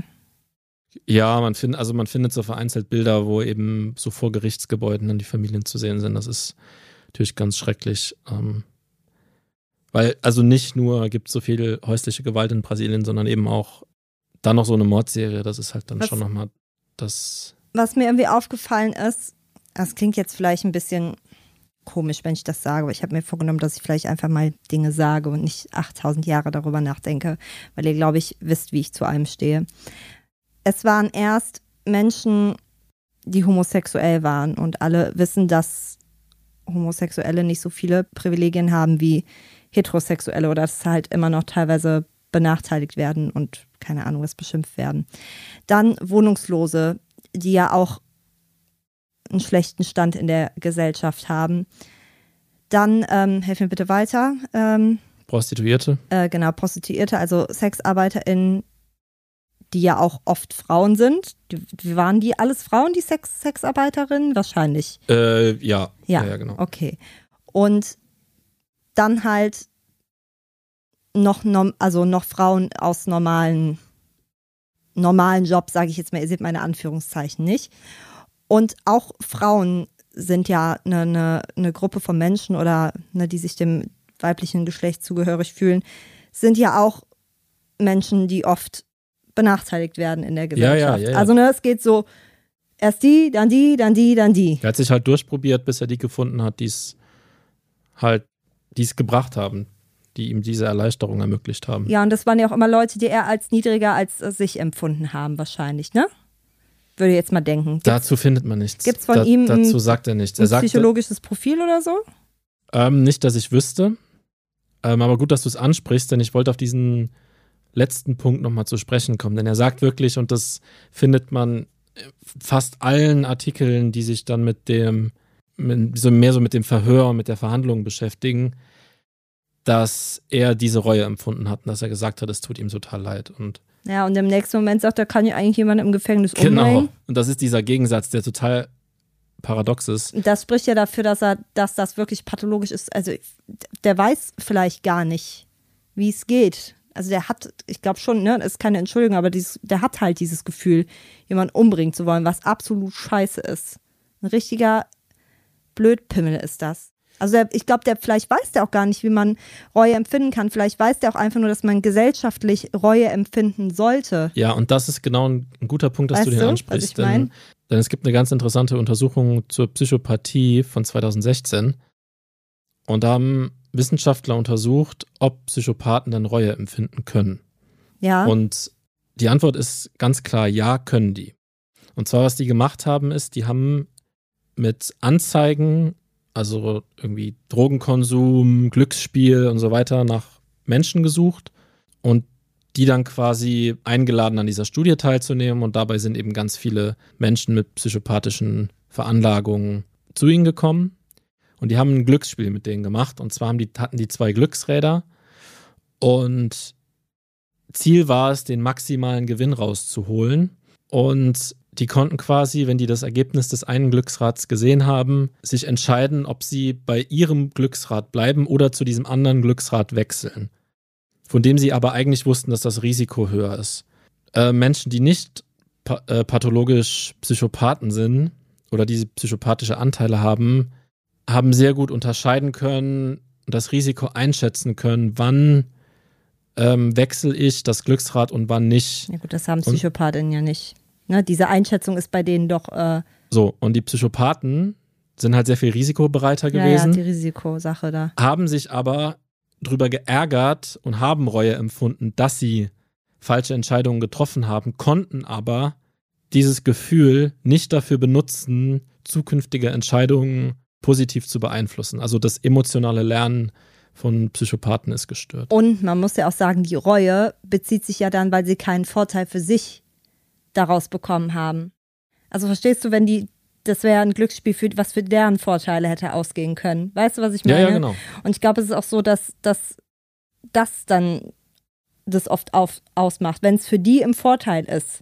Ja, man findet, also man findet so vereinzelt Bilder, wo eben so vor Gerichtsgebäuden dann die Familien zu sehen sind. Das ist natürlich ganz schrecklich. Ähm, weil, also nicht nur gibt es so viel häusliche Gewalt in Brasilien, sondern eben auch dann noch so eine Mordserie. Das ist halt dann was, schon nochmal das. Was mir irgendwie aufgefallen ist, das klingt jetzt vielleicht ein bisschen komisch, wenn ich das sage, aber ich habe mir vorgenommen, dass ich vielleicht einfach mal Dinge sage und nicht achttausend Jahre darüber nachdenke, weil ihr, glaube ich, wisst, wie ich zu allem stehe. Es waren erst Menschen, die homosexuell waren und alle wissen, dass Homosexuelle nicht so viele Privilegien haben wie Heterosexuelle oder dass halt immer noch teilweise benachteiligt werden und keine Ahnung, was beschimpft werden. Dann Wohnungslose, die ja auch einen schlechten Stand in der Gesellschaft haben. Dann, ähm, helf mir bitte weiter. Ähm, Prostituierte. Äh, genau, Prostituierte, also SexarbeiterInnen, die ja auch oft Frauen sind. Die, wie waren die alles Frauen, die Sex Sexarbeiterinnen? Wahrscheinlich. Äh, ja. ja. Ja, ja, genau. Okay. Und dann halt noch, also noch Frauen aus normalen, normalen Jobs, sage ich jetzt mal, ihr seht meine Anführungszeichen nicht. Und auch Frauen sind ja eine, eine, eine Gruppe von Menschen oder ne, die sich dem weiblichen Geschlecht zugehörig fühlen, sind ja auch Menschen, die oft benachteiligt werden in der Gesellschaft. Ja, ja, ja, ja. Also ne, es geht so, erst die, dann die, dann die, dann die. Er hat sich halt durchprobiert, bis er die gefunden hat, die es halt, die es gebracht haben, die ihm diese Erleichterung ermöglicht haben. Ja, und das waren ja auch immer Leute, die eher als niedriger als äh, sich empfunden haben wahrscheinlich, ne? Würde jetzt mal denken. Gibt's, dazu findet man nichts. Gibt es von da, ihm dazu ein, sagt er nichts. ein Er sagte, psychologisches Profil oder so? Ähm, nicht, dass ich wüsste. Ähm, aber gut, dass du es ansprichst, denn ich wollte auf diesen letzten Punkt nochmal zu sprechen kommen. Denn er sagt wirklich, und das findet man fast allen Artikeln, die sich dann mit dem, mit, so mehr so mit dem Verhör und mit der Verhandlung beschäftigen, dass er diese Reue empfunden hat und dass er gesagt hat, es tut ihm total leid. Und ja, und im nächsten Moment sagt er, kann ja eigentlich jemand im Gefängnis genau. umbringen. Und das ist dieser Gegensatz, der total paradox ist. Das spricht ja dafür, dass er, dass das wirklich pathologisch ist. Also der weiß vielleicht gar nicht, wie es geht. Also der hat, ich glaube schon, ne, das ist keine Entschuldigung, aber dieses, der hat halt dieses Gefühl, jemanden umbringen zu wollen, was absolut scheiße ist. Ein richtiger Blödpimmel ist das. Also der, ich glaube, der vielleicht weiß der auch gar nicht, wie man Reue empfinden kann. Vielleicht weiß der auch einfach nur, dass man gesellschaftlich Reue empfinden sollte. Ja, und das ist genau ein, ein guter Punkt, dass weißt du den du, ansprichst. was ich mein? denn, denn es gibt eine ganz interessante Untersuchung zur Psychopathie von zweitausendsechzehn. Und da haben Wissenschaftler untersucht, ob Psychopathen denn Reue empfinden können. Ja. Und die Antwort ist ganz klar, ja, können die. Und zwar, was die gemacht haben, ist, die haben mit Anzeigen, also irgendwie Drogenkonsum, Glücksspiel und so weiter, nach Menschen gesucht und die dann quasi eingeladen, an dieser Studie teilzunehmen. Und dabei sind eben ganz viele Menschen mit psychopathischen Veranlagungen zu ihnen gekommen. Und die haben ein Glücksspiel mit denen gemacht. Und zwar haben die, hatten die zwei Glücksräder. Und Ziel war es, den maximalen Gewinn rauszuholen. Und die konnten quasi, wenn die das Ergebnis des einen Glücksrads gesehen haben, sich entscheiden, ob sie bei ihrem Glücksrad bleiben oder zu diesem anderen Glücksrad wechseln. Von dem sie aber eigentlich wussten, dass das Risiko höher ist. Äh, Menschen, die nicht pa- äh, pathologisch Psychopathen sind oder diese psychopathische Anteile haben, haben sehr gut unterscheiden können und das Risiko einschätzen können, wann ähm, wechsle ich das Glücksrad und wann nicht. Ja gut, das haben Psychopathen ja nicht. Ne, diese Einschätzung ist bei denen doch äh so, und die Psychopathen sind halt sehr viel risikobereiter gewesen. Ja, ja, die Risikosache da. Haben sich aber drüber geärgert und haben Reue empfunden, dass sie falsche Entscheidungen getroffen haben, konnten aber dieses Gefühl nicht dafür benutzen, zukünftige Entscheidungen positiv zu beeinflussen. Also das emotionale Lernen von Psychopathen ist gestört. Und man muss ja auch sagen, die Reue bezieht sich ja dann, weil sie keinen Vorteil für sich daraus bekommen haben. Also verstehst du, wenn die, das wäre ein Glücksspiel, für, was für deren Vorteile hätte ausgehen können. Weißt du, was ich meine? Ja, ja, genau. Und ich glaube, es ist auch so, dass das dann das oft auf, ausmacht. Wenn es für die im Vorteil ist,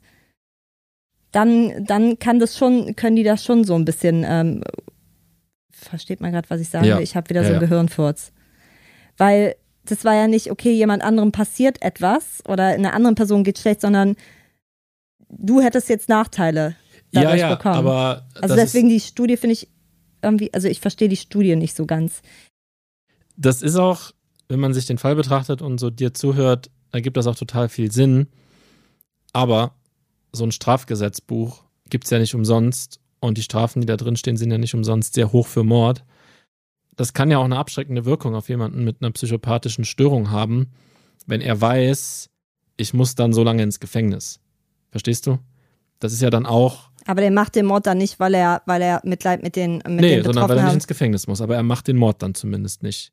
dann, dann kann das schon, können die das schon so ein bisschen, ähm, versteht man gerade, was ich sage? Ja. Ich habe wieder ja, so einen ja. Gehirnfurz. Weil das war ja nicht, okay, jemand anderem passiert etwas oder einer anderen Person geht schlecht, sondern du hättest jetzt Nachteile dadurch ja, ja, bekommen. aber also das deswegen ist, die Studie finde ich irgendwie, also ich verstehe die Studie nicht so ganz. Das ist auch, wenn man sich den Fall betrachtet und so dir zuhört, ergibt das auch total viel Sinn. Aber so ein Strafgesetzbuch gibt es ja nicht umsonst und die Strafen, die da drin stehen, sind ja nicht umsonst sehr hoch für Mord. Das kann ja auch eine abschreckende Wirkung auf jemanden mit einer psychopathischen Störung haben, wenn er weiß, ich muss dann so lange ins Gefängnis. Verstehst du? Das ist ja dann auch... Aber der macht den Mord dann nicht, weil er, weil er Mitleid mit den, mit nee, den Betroffenen hat. Nee, sondern weil er nicht ins Gefängnis muss. Aber er macht den Mord dann zumindest nicht.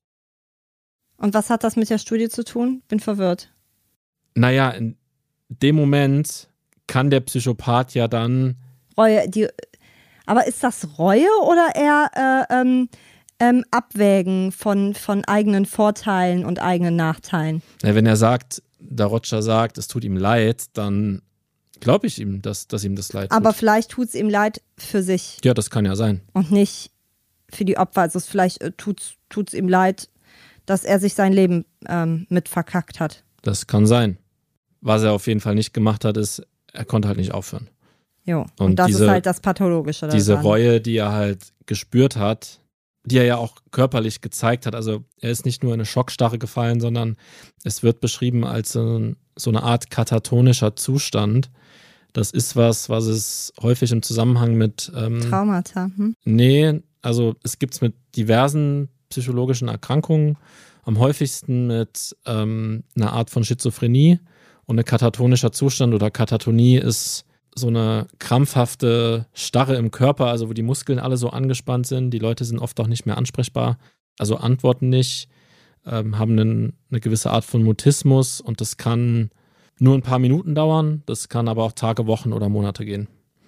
Und was hat das mit der Studie zu tun? Bin verwirrt. Naja, in dem Moment kann der Psychopath ja dann... Reue, die... Aber ist das Reue oder eher äh, ähm, ähm, Abwägen von, von eigenen Vorteilen und eigenen Nachteilen? Ja, wenn er sagt, der Roger sagt, es tut ihm leid, dann glaube ich ihm, dass, dass ihm das leid tut. Aber vielleicht tut es ihm leid für sich. Ja, das kann ja sein. Und nicht für die Opfer. Also vielleicht äh, tut es ihm leid, dass er sich sein Leben ähm, mit verkackt hat. Das kann sein. Was er auf jeden Fall nicht gemacht hat, ist, er konnte halt nicht aufhören. Jo, und, und das diese, ist halt das Pathologische daran. Diese Reue, die er halt gespürt hat, die er ja auch körperlich gezeigt hat. Also er ist nicht nur in eine Schockstarre gefallen, sondern es wird beschrieben als so, so eine Art katatonischer Zustand. Das ist was, was es häufig im Zusammenhang mit... Ähm, Traumata. Hm? Nee, also es gibt es mit diversen psychologischen Erkrankungen, am häufigsten mit ähm, einer Art von Schizophrenie. Und ein katatonischer Zustand oder Katatonie ist so eine krampfhafte Starre im Körper, also wo die Muskeln alle so angespannt sind. Die Leute sind oft auch nicht mehr ansprechbar, also antworten nicht, ähm, haben einen, eine gewisse Art von Mutismus und das kann nur ein paar Minuten dauern, das kann aber auch Tage, Wochen oder Monate gehen.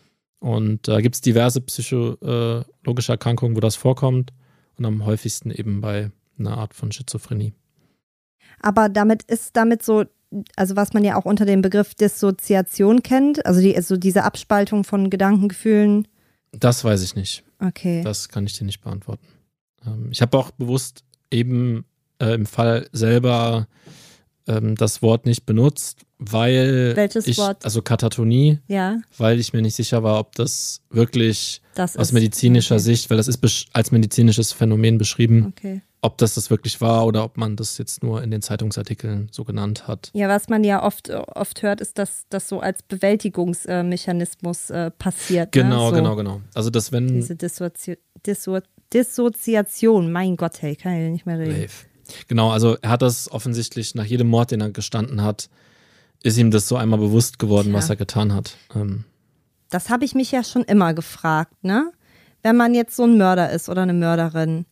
Und da äh, gibt es diverse psychologische Erkrankungen, wo das vorkommt und am häufigsten eben bei einer Art von Schizophrenie. Aber damit ist damit so, also was man ja auch unter dem Begriff Dissoziation kennt, also, die, also diese Abspaltung von Gedanken, Gefühlen. Das weiß ich nicht. Okay. Das kann ich dir nicht beantworten. Ähm, ich habe auch bewusst eben äh, im Fall selber ähm, das Wort nicht benutzt, weil Welches ich, Wort? also Katatonie, ja. weil ich mir nicht sicher war, ob das wirklich das aus ist, medizinischer okay. Sicht, weil das ist besch- als medizinisches Phänomen beschrieben, okay. ob das das wirklich war oder ob man das jetzt nur in den Zeitungsartikeln so genannt hat. Ja, was man ja oft, oft hört, ist, dass das so als Bewältigungsmechanismus äh, passiert. Genau, ne? so genau, genau. Also das wenn... Diese Dissozi- Disso- Dissoziation, mein Gott, hey, kann ich nicht mehr reden. Live. Genau, also er hat das offensichtlich nach jedem Mord, den er gestanden hat, ist ihm das so einmal bewusst geworden, ja. was er getan hat. Ähm. Das habe ich mich ja schon immer gefragt, ne? Wenn man jetzt so ein Mörder ist oder eine Mörderin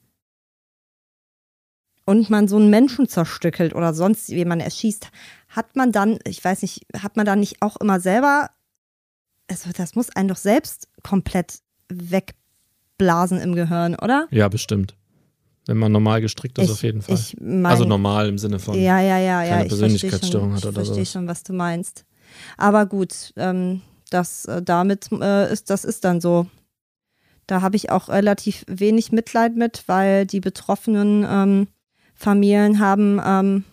und man so einen Menschen zerstückelt oder sonst jemanden erschießt, hat man dann, ich weiß nicht, hat man dann nicht auch immer selber, also das muss einen doch selbst komplett wegblasen im Gehirn, oder? Ja, bestimmt. Wenn man normal gestrickt ist, ich, auf jeden Fall. Ich mein, also normal im Sinne von ja, ja, ja, keine ja, Persönlichkeitsstörung schon, hat oder so. Ich verstehe schon, was du meinst. Aber gut, ähm, das äh, damit äh, ist, das ist dann so. Da habe ich auch relativ wenig Mitleid mit, weil die betroffenen ähm, Familien haben ähm,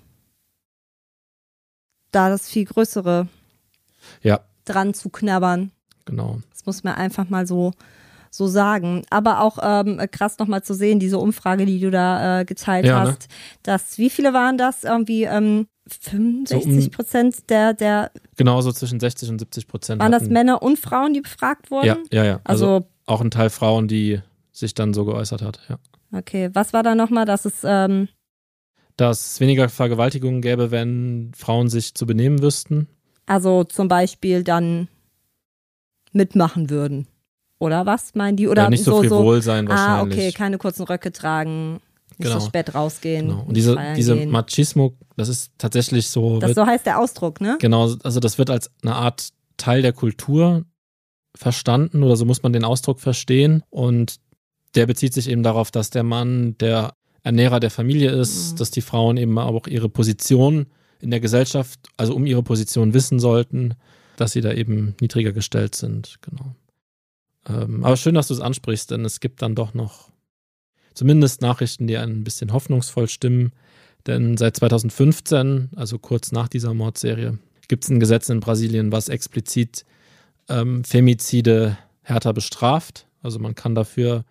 da das viel Größere ja. dran zu knabbern. Genau. Das muss man einfach mal so so sagen. Aber auch ähm, krass nochmal zu sehen, diese Umfrage, die du da äh, geteilt ja, hast, ne? dass, wie viele waren das? Irgendwie ähm, fünfundsechzig Prozent so um, der, der genau, so zwischen sechzig und siebzig Prozent. Waren hatten, das Männer und Frauen, die befragt wurden? Ja, ja, ja. Also, also auch ein Teil Frauen, die sich dann so geäußert hat, ja. Okay, was war da nochmal, dass es ähm dass es weniger Vergewaltigungen gäbe, wenn Frauen sich zu benehmen wüssten? Also zum Beispiel dann mitmachen würden. Oder was meinen die? Oder ja, nicht so, so frivol sein wahrscheinlich. Ah, okay, keine kurzen Röcke tragen, nicht genau. so spät rausgehen. Genau. Und diese, diese Machismo, das ist tatsächlich so. Das wird, so heißt der Ausdruck, ne? Genau, also das wird als eine Art Teil der Kultur verstanden oder so muss man den Ausdruck verstehen. Und der bezieht sich eben darauf, dass der Mann der Ernährer der Familie ist, mhm. dass die Frauen eben auch ihre Position in der Gesellschaft, also um ihre Position wissen sollten, dass sie da eben niedriger gestellt sind. Genau. Ähm, aber schön, dass du es ansprichst, denn es gibt dann doch noch zumindest Nachrichten, die ein bisschen hoffnungsvoll stimmen. Denn seit zweitausendfünfzehn, also kurz nach dieser Mordserie, gibt es ein Gesetz in Brasilien, was explizit ähm, Femizide härter bestraft. Also man kann dafür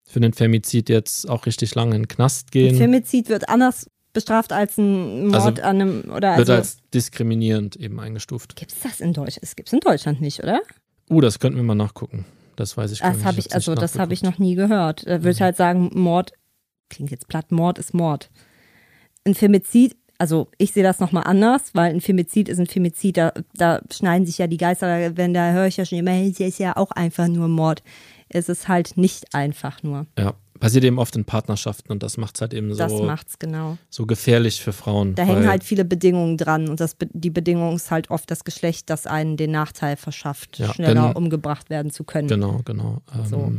für einen Femizid jetzt auch richtig lange in den Knast gehen. Ein Femizid wird anders bestraft als ein Mord also an einem, oder wird also, als diskriminierend eben eingestuft. Gibt es das in Deutschland? Es gibt es in Deutschland nicht, oder? Uh, das könnten wir mal nachgucken. Das weiß ich gar Das nicht. habe ich, hab's also nicht das habe ich nachgeguckt. noch nie gehört. Da würde ich halt sagen, Mord, klingt jetzt platt, Mord ist Mord. Ein Femizid, also ich sehe das nochmal anders, weil ein Femizid ist ein Femizid, da, da schneiden sich ja die Geister, wenn da höre ich ja schon immer, es ist ja auch einfach nur Mord. Es ist halt nicht einfach nur. Ja, passiert eben oft in Partnerschaften und das macht es halt eben Das so, macht's, genau. so gefährlich für Frauen. Da weil, hängen halt viele Bedingungen dran und das, die Bedingung ist halt oft das Geschlecht, das einen den Nachteil verschafft, Ja, schneller denn- umgebracht werden zu können. Genau, genau. Ähm, So.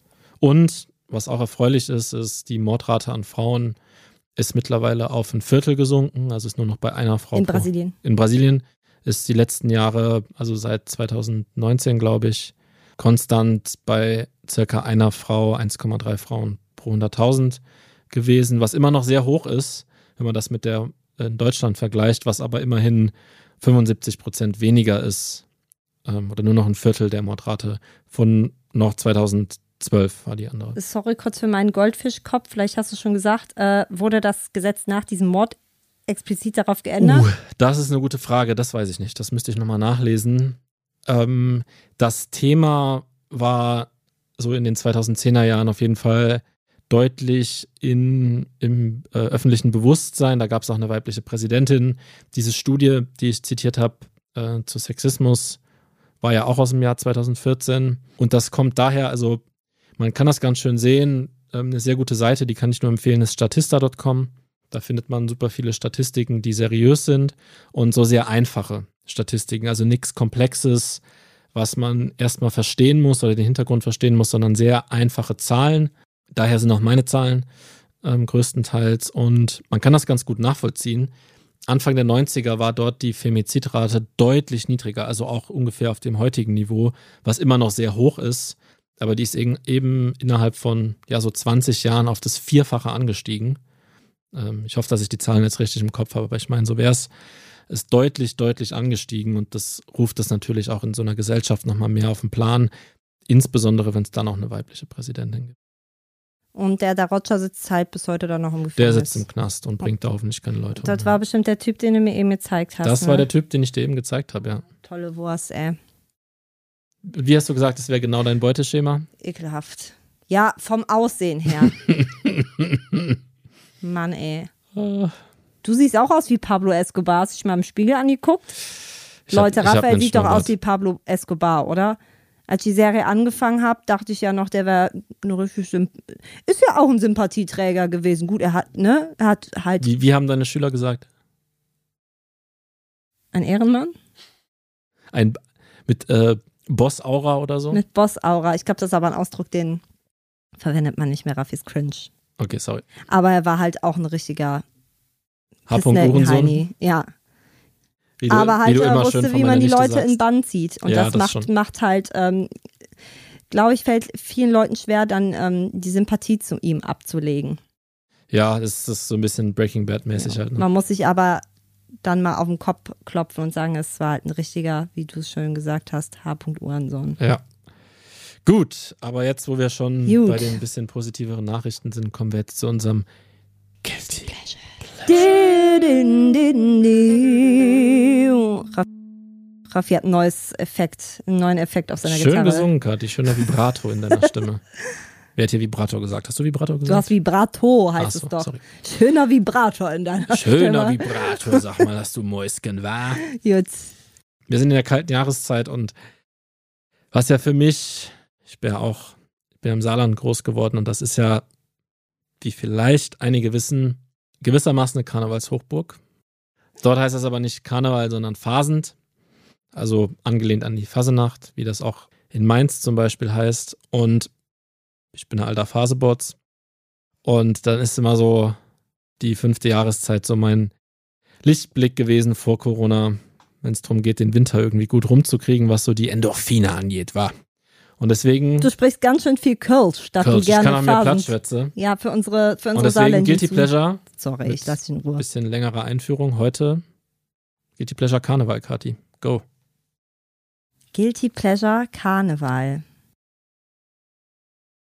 Und was auch erfreulich ist, ist, die Mordrate an Frauen ist mittlerweile auf ein Viertel gesunken, also ist nur noch bei einer Frau. In pro- Brasilien. In Brasilien ist die letzten Jahre, also seit zwanzig neunzehn, glaube ich, konstant bei circa einer Frau, eins Komma drei Frauen pro hunderttausend gewesen, was immer noch sehr hoch ist, wenn man das mit der in Deutschland vergleicht, was aber immerhin fünfundsiebzig Prozent weniger ist ähm, oder nur noch ein Viertel der Mordrate von noch zweitausendzwölf war die andere. Sorry kurz für meinen Goldfischkopf, vielleicht hast du schon gesagt, äh, wurde das Gesetz nach diesem Mord explizit darauf geändert? Uh, das ist eine gute Frage, das weiß ich nicht, das müsste ich nochmal nachlesen. Ähm, das Thema war so in den zweitausendzehner Jahren auf jeden Fall deutlich in, im äh, öffentlichen Bewusstsein. Da gab es auch eine weibliche Präsidentin. Diese Studie, die ich zitiert habe, äh, zu Sexismus, war ja auch aus dem Jahr zweitausendvierzehn. Und das kommt daher, also man kann das ganz schön sehen, ähm, eine sehr gute Seite, die kann ich nur empfehlen, ist statista Punkt com. Da findet man super viele Statistiken, die seriös sind und so sehr einfache Statistiken. Also nichts Komplexes, was man erstmal verstehen muss oder den Hintergrund verstehen muss, sondern sehr einfache Zahlen. Daher sind auch meine Zahlen ähm, größtenteils und man kann das ganz gut nachvollziehen. Anfang der neunziger war dort die Femizidrate deutlich niedriger, also auch ungefähr auf dem heutigen Niveau, was immer noch sehr hoch ist, aber die ist eben, eben innerhalb von ja so zwanzig Jahren auf das Vierfache angestiegen. Ähm, ich hoffe, dass ich die Zahlen jetzt richtig im Kopf habe, aber ich meine, so wäre es, ist deutlich, deutlich angestiegen und das ruft das natürlich auch in so einer Gesellschaft nochmal mehr auf den Plan, insbesondere wenn es dann auch eine weibliche Präsidentin gibt. Und der Da Rocha sitzt halt bis heute dann noch im Gefängnis. Der sitzt im Knast und bringt da hoffentlich keine Leute um. Das war bestimmt der Typ, den du mir eben gezeigt hast. Das ne? war der Typ, den ich dir eben gezeigt habe, ja. Tolle Wurst, ey. Wie hast du gesagt, das wäre genau dein Beuteschema? Ekelhaft. Ja, vom Aussehen her. Mann, ey. Du siehst auch aus wie Pablo Escobar. Hast du dich mal im Spiegel angeguckt? Ich hab- Leute, ich hab Raphael einen sieht doch aus Schnurrbart. wie Pablo Escobar, oder? Als ich die Serie angefangen habe, dachte ich ja noch, der wäre eine richtig Symp- ist ja auch ein Sympathieträger gewesen. Gut, er hat, ne? Er hat halt Wie, wie haben deine Schüler gesagt? ein Ehrenmann Ein mit äh, Boss-Aura oder so? mit Boss-Aura. Ich glaube, das ist aber ein Ausdruck, den verwendet man nicht mehr. Raffi ist cringe. Okay, sorry. Aber er war halt auch ein richtiger H. Uhrensohn. Heini. Ja. Wie du, Aber wie halt du er immer wusste, schön von wie man meiner die Nichte Leute sagst. in Bann zieht. Und Ja, das, das macht, schon. macht halt, ähm, glaube ich, fällt vielen Leuten schwer, dann ähm, die Sympathie zu ihm abzulegen. Ja, das ist so ein bisschen Breaking Bad-mäßig Ja. halt. Ne? Man muss sich aber dann mal auf den Kopf klopfen und sagen, es war halt ein richtiger, wie du es schön gesagt hast, H. Uhrensohn. Ja. Gut, aber jetzt, wo wir schon Gut. bei den bisschen positiveren Nachrichten sind, kommen wir jetzt zu unserem Guilty. Din, din, din. Raff- Raffi hat ein neues Effekt, einen neuen Effekt auf seiner Schön Gitarre. gesungen, Kathi. Schöner Vibrato in deiner Stimme. Wer hat hier Vibrato gesagt? Hast du Vibrato gesagt? Du hast Vibrato, heißt Ach so, es doch. sorry. Schöner Vibrator in deiner Schöner Stimme. Vibrato, sag mal, hast du Mäuschen, wa? Gut. Wir sind in der kalten Jahreszeit und was ja für mich, ich bin ja auch, ich bin im Saarland groß geworden und das ist ja, wie vielleicht einige wissen, gewissermaßen eine Karnevalshochburg. Dort heißt das aber nicht Karneval, sondern Fasend, also angelehnt an die Fasenacht, wie das auch in Mainz zum Beispiel heißt. Und ich bin ein alter Fasebots und dann ist immer so die fünfte Jahreszeit so mein Lichtblick gewesen vor Corona, wenn es darum geht, den Winter irgendwie gut rumzukriegen, was so die Endorphine angeht, war. Und deswegen, Du sprichst ganz schön viel Kölsch, statt Kölsch, du ich gerne kann auch mehr Fasend. Platzschwätze. Ja, für unsere, für Und unsere deswegen Saarländischen. Guilty Pleasure, Sorry, mit ich lasse dich in Ruhe. bisschen längere Einführung. Heute Guilty Pleasure Karneval, Kathi. Go. Guilty Pleasure Karneval.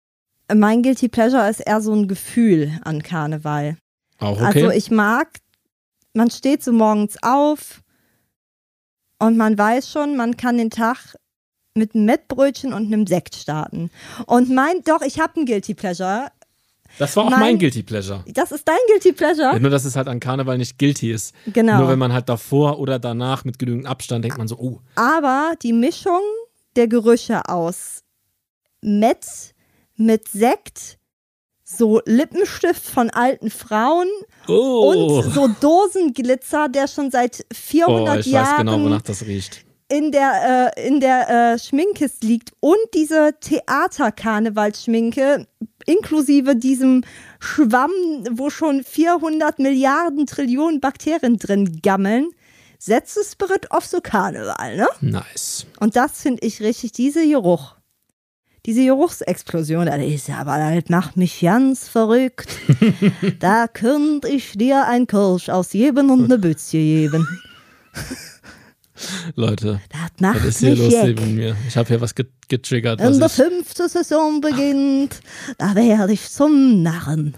Mein Guilty Pleasure ist eher so ein Gefühl an Karneval. Auch okay. Also ich mag, man steht so morgens auf und man weiß schon, man kann den Tag mit einem Mettbrötchen und einem Sekt starten. Und mein, doch, ich habe ein Guilty Pleasure. Das war auch mein, mein Guilty Pleasure. Das ist dein Guilty Pleasure? Ja, nur, dass es halt an Karneval nicht guilty ist. Genau. Nur wenn man halt davor oder danach mit genügend Abstand denkt man so, oh. Aber die Mischung der Gerüche aus Mett mit Sekt, so Lippenstift von alten Frauen oh. und so Dosenglitzer, der schon seit vierhundert oh, ich Jahren weiß genau, wonach das riecht. in der, äh, in der äh, Schminkkiste liegt und diese Theater-Karnevalsschminke inklusive diesem Schwamm, wo schon vierhundert Milliarden Trillionen Bakterien drin gammeln, setzt das Spirit auf so Karneval, ne? Nice. Und das finde ich richtig, diese Geruch. Diese Geruchsexplosion, das ist ja, aber das macht mich ganz verrückt. Da könnte ich dir ein Kirsch ausgeben und eine Bützche geben. Leute, das macht was ist hier mich los weg. neben mir? Ich habe hier was getriggert. Wenn Was die ich fünfte Saison beginnt, da werde ich zum Narren.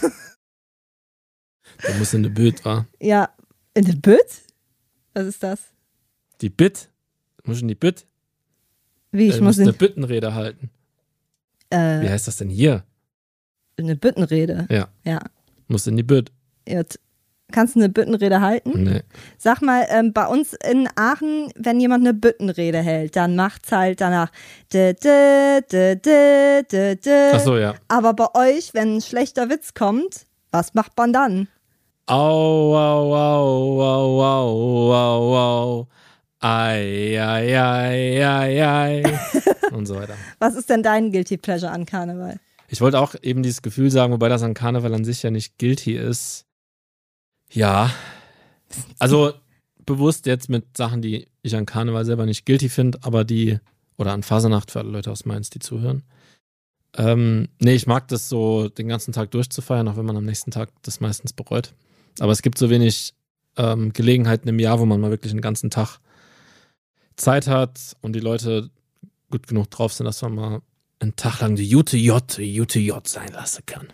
da muss in eine Bütt, wa? Ja, in der Bütt? Was ist das? Die Bütt? Muss in die Bütt? Wie, ich äh, muss muss eine in, Büttenrede halten. äh, Wie heißt das denn hier? eine Büttenrede. Ja. Ja. Muss in die Bütt. Jetzt. Kannst du eine Büttenrede halten? Nee. Sag mal, ähm, bei uns in Aachen, wenn jemand eine Büttenrede hält, dann macht's halt danach dä, dä, dä, dä, dä, dä. Ach so, ja. Aber bei euch, wenn ein schlechter Witz kommt, was macht man dann? Au, au, au, au, au, au, au. Ei, ei, ei, ei, ei. Und so weiter. Was ist denn dein Guilty Pleasure an Karneval? Ich wollte auch eben dieses Gefühl sagen, wobei das an Karneval an sich ja nicht guilty ist. Ja, also bewusst jetzt mit Sachen, die ich an Karneval selber nicht guilty finde, aber die, oder an Fasernacht für alle Leute aus Mainz, die zuhören. Ähm, nee, ich mag das so, den ganzen Tag durchzufeiern, auch wenn man am nächsten Tag das meistens bereut. Aber es gibt so wenig ähm, Gelegenheiten im Jahr, wo man mal wirklich einen ganzen Tag Zeit hat und die Leute gut genug drauf sind, dass man mal einen Tag lang die Jute J, Jute J sein lassen kann.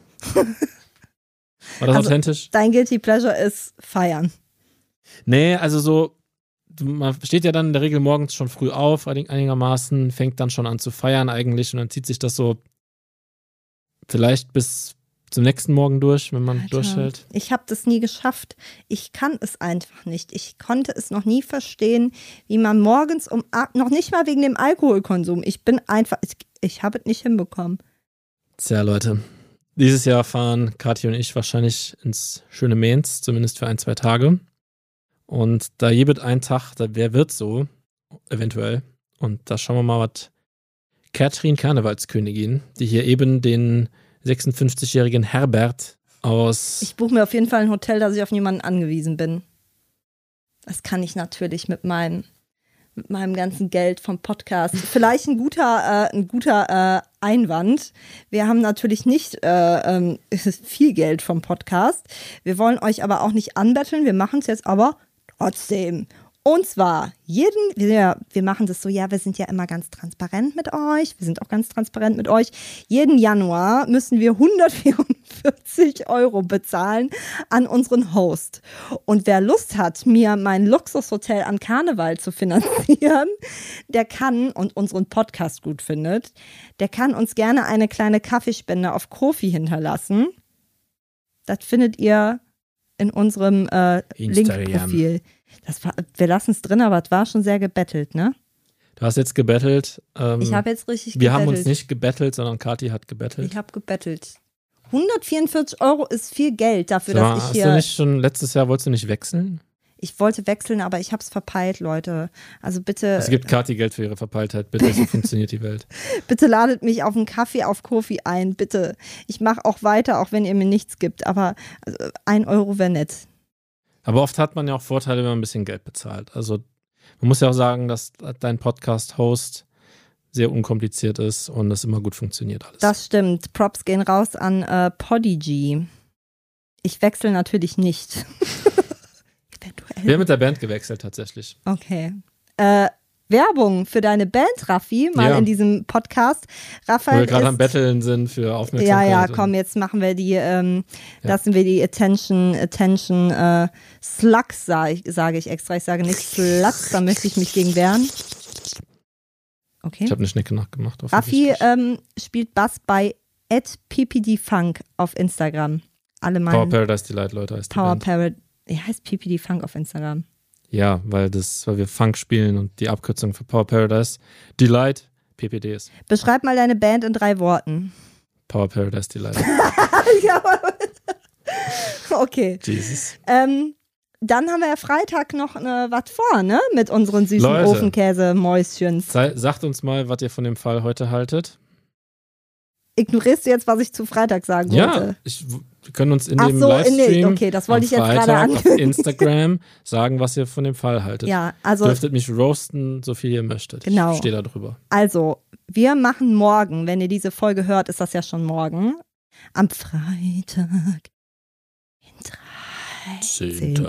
War das Also, authentisch? Dein Guilty Pleasure ist feiern. Nee, also so, man steht ja dann in der Regel morgens schon früh auf, einigermaßen, fängt dann schon an zu feiern eigentlich und dann zieht sich das so vielleicht bis zum nächsten Morgen durch, wenn man Alter, durchhält. Ich habe das nie geschafft. Ich kann es einfach nicht. Ich konnte es noch nie verstehen, wie man morgens um acht, noch nicht mal wegen dem Alkoholkonsum. Ich bin einfach, ich, ich habe es nicht hinbekommen. Tja, Leute. Dieses Jahr fahren Kathi und ich wahrscheinlich ins schöne Mainz, zumindest für ein, zwei Tage. Und da jebet ein Tag, da wer wird so, eventuell. Und da schauen wir mal, was Katrin Karnevalskönigin, die hier eben den sechsundfünfzigjährigen Herbert aus... Ich buche mir auf jeden Fall ein Hotel, dass ich auf niemanden angewiesen bin. Das kann ich natürlich mit meinem, mit meinem ganzen Geld vom Podcast. Vielleicht ein guter, äh, ein guter äh, Einwand. Wir haben natürlich nicht äh, ähm, viel Geld vom Podcast. Wir wollen euch aber auch nicht anbetteln. Wir machen es jetzt aber trotzdem. Und zwar jeden, wir, wir machen das so, ja, wir sind ja immer ganz transparent mit euch, wir sind auch ganz transparent mit euch. Jeden Januar müssen wir hundertvierundvierzig Euro bezahlen an unseren Host. Und wer Lust hat, mir mein Luxushotel an Karneval zu finanzieren, der kann, und unseren Podcast gut findet, der kann uns gerne eine kleine Kaffeespende auf Ko-fi hinterlassen. Das findet ihr in unserem äh, Link-Profil. Das war, wir lassen es drin, aber es war schon sehr gebettelt, ne? Du hast jetzt gebettelt. Ähm, ich habe jetzt richtig wir gebettelt. haben uns nicht gebettelt, sondern Kathi hat gebettelt. Ich habe gebettelt. hundertvierundvierzig Euro ist viel Geld dafür, Sag mal, dass ich hast hier... du nicht schon letztes Jahr, wolltest du nicht wechseln? Ich wollte wechseln, aber ich habe es verpeilt, Leute. Also bitte... Es gibt Kathi Geld für ihre Verpeiltheit. Bitte, so funktioniert die Welt. Bitte ladet mich auf einen Kaffee auf Ko-fi ein, bitte. Ich mache auch weiter, auch wenn ihr mir nichts gibt, aber also, ein Euro wäre nett. Aber oft hat man ja auch Vorteile, wenn man ein bisschen Geld bezahlt. Also man muss ja auch sagen, dass dein Podcast-Host sehr unkompliziert ist und das immer gut funktioniert alles. Das stimmt. Props gehen raus an äh, Podigy. Ich wechsle natürlich nicht. Eventuell. Wir haben mit der Band gewechselt tatsächlich. Okay. Äh, Werbung für deine Band, Raffi, mal ja. in diesem Podcast. Raphael Wo wir gerade ist, am Betteln sind für Aufmerksamkeit. Ja, ja, komm, jetzt machen wir die, ähm, ja. lassen wir die Attention, Attention äh, Slugs, sage ich, sag ich extra. Ich sage nicht Slugs, da möchte ich mich gegen wehren. Okay. Ich habe eine Schnecke nachgemacht. Raffi ähm, spielt Bass bei at ppdfunk auf Instagram. Alle meine Power Paradise Delight, Leute, heißt die Power Band. Paradise, ja, heißt ppdfunk auf Instagram. Ja, weil das, weil wir Funk spielen und die Abkürzung für Power Paradise Delight P P D ist. Beschreib mal deine Band in drei Worten. Power Paradise Delight. Ja, okay. Jesus. Ähm, dann haben wir ja Freitag noch äh, was vor, ne? Mit unseren süßen Leute, Ofenkäse-Mäuschens. Sei, sagt uns mal, was ihr von dem Fall heute haltet. Ignorierst du jetzt, was ich zu Freitag sagen ja, wollte? Ja, wir können uns in Ach dem so, Livestream in, okay, das wollte ich jetzt Freitag gerade auf Instagram sagen, was ihr von dem Fall haltet. Ja, also dürftet mich roasten, so viel ihr möchtet. Genau. Ich stehe da drüber. Also, wir machen morgen, wenn ihr diese Folge hört, ist das ja schon morgen, am Freitag in dreizehn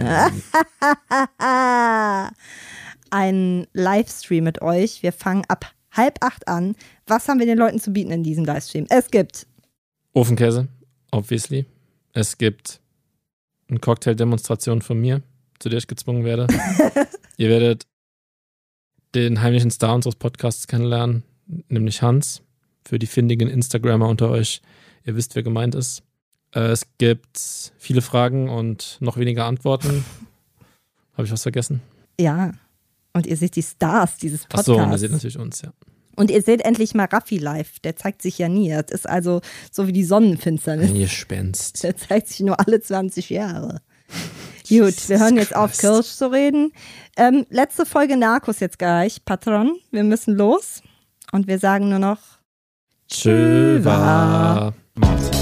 ein Livestream mit euch. Wir fangen ab halb acht an. Was haben wir den Leuten zu bieten in diesem Livestream? Es gibt Ofenkäse, obviously. Es gibt eine Cocktail-Demonstration von mir, zu der ich gezwungen werde. Ihr werdet den heimlichen Star unseres Podcasts kennenlernen, nämlich Hans. Für die findigen Instagrammer unter euch, ihr wisst, wer gemeint ist. Es gibt viele Fragen und noch weniger Antworten. Habe ich was vergessen? Ja. Und ihr seht die Stars dieses Podcasts. Ach so, und ihr seht natürlich uns, ja. Und ihr seht endlich mal Raffi live. Der zeigt sich ja nie. Das ist also so wie die Sonnenfinsternis. Ein Gespenst. Der zeigt sich nur alle zwanzig Jahre. Gut, wir hören jetzt auf, Kirsch zu reden. Ähm, letzte Folge Narcos jetzt gleich. Patron, wir müssen los. Und wir sagen nur noch Tschüss.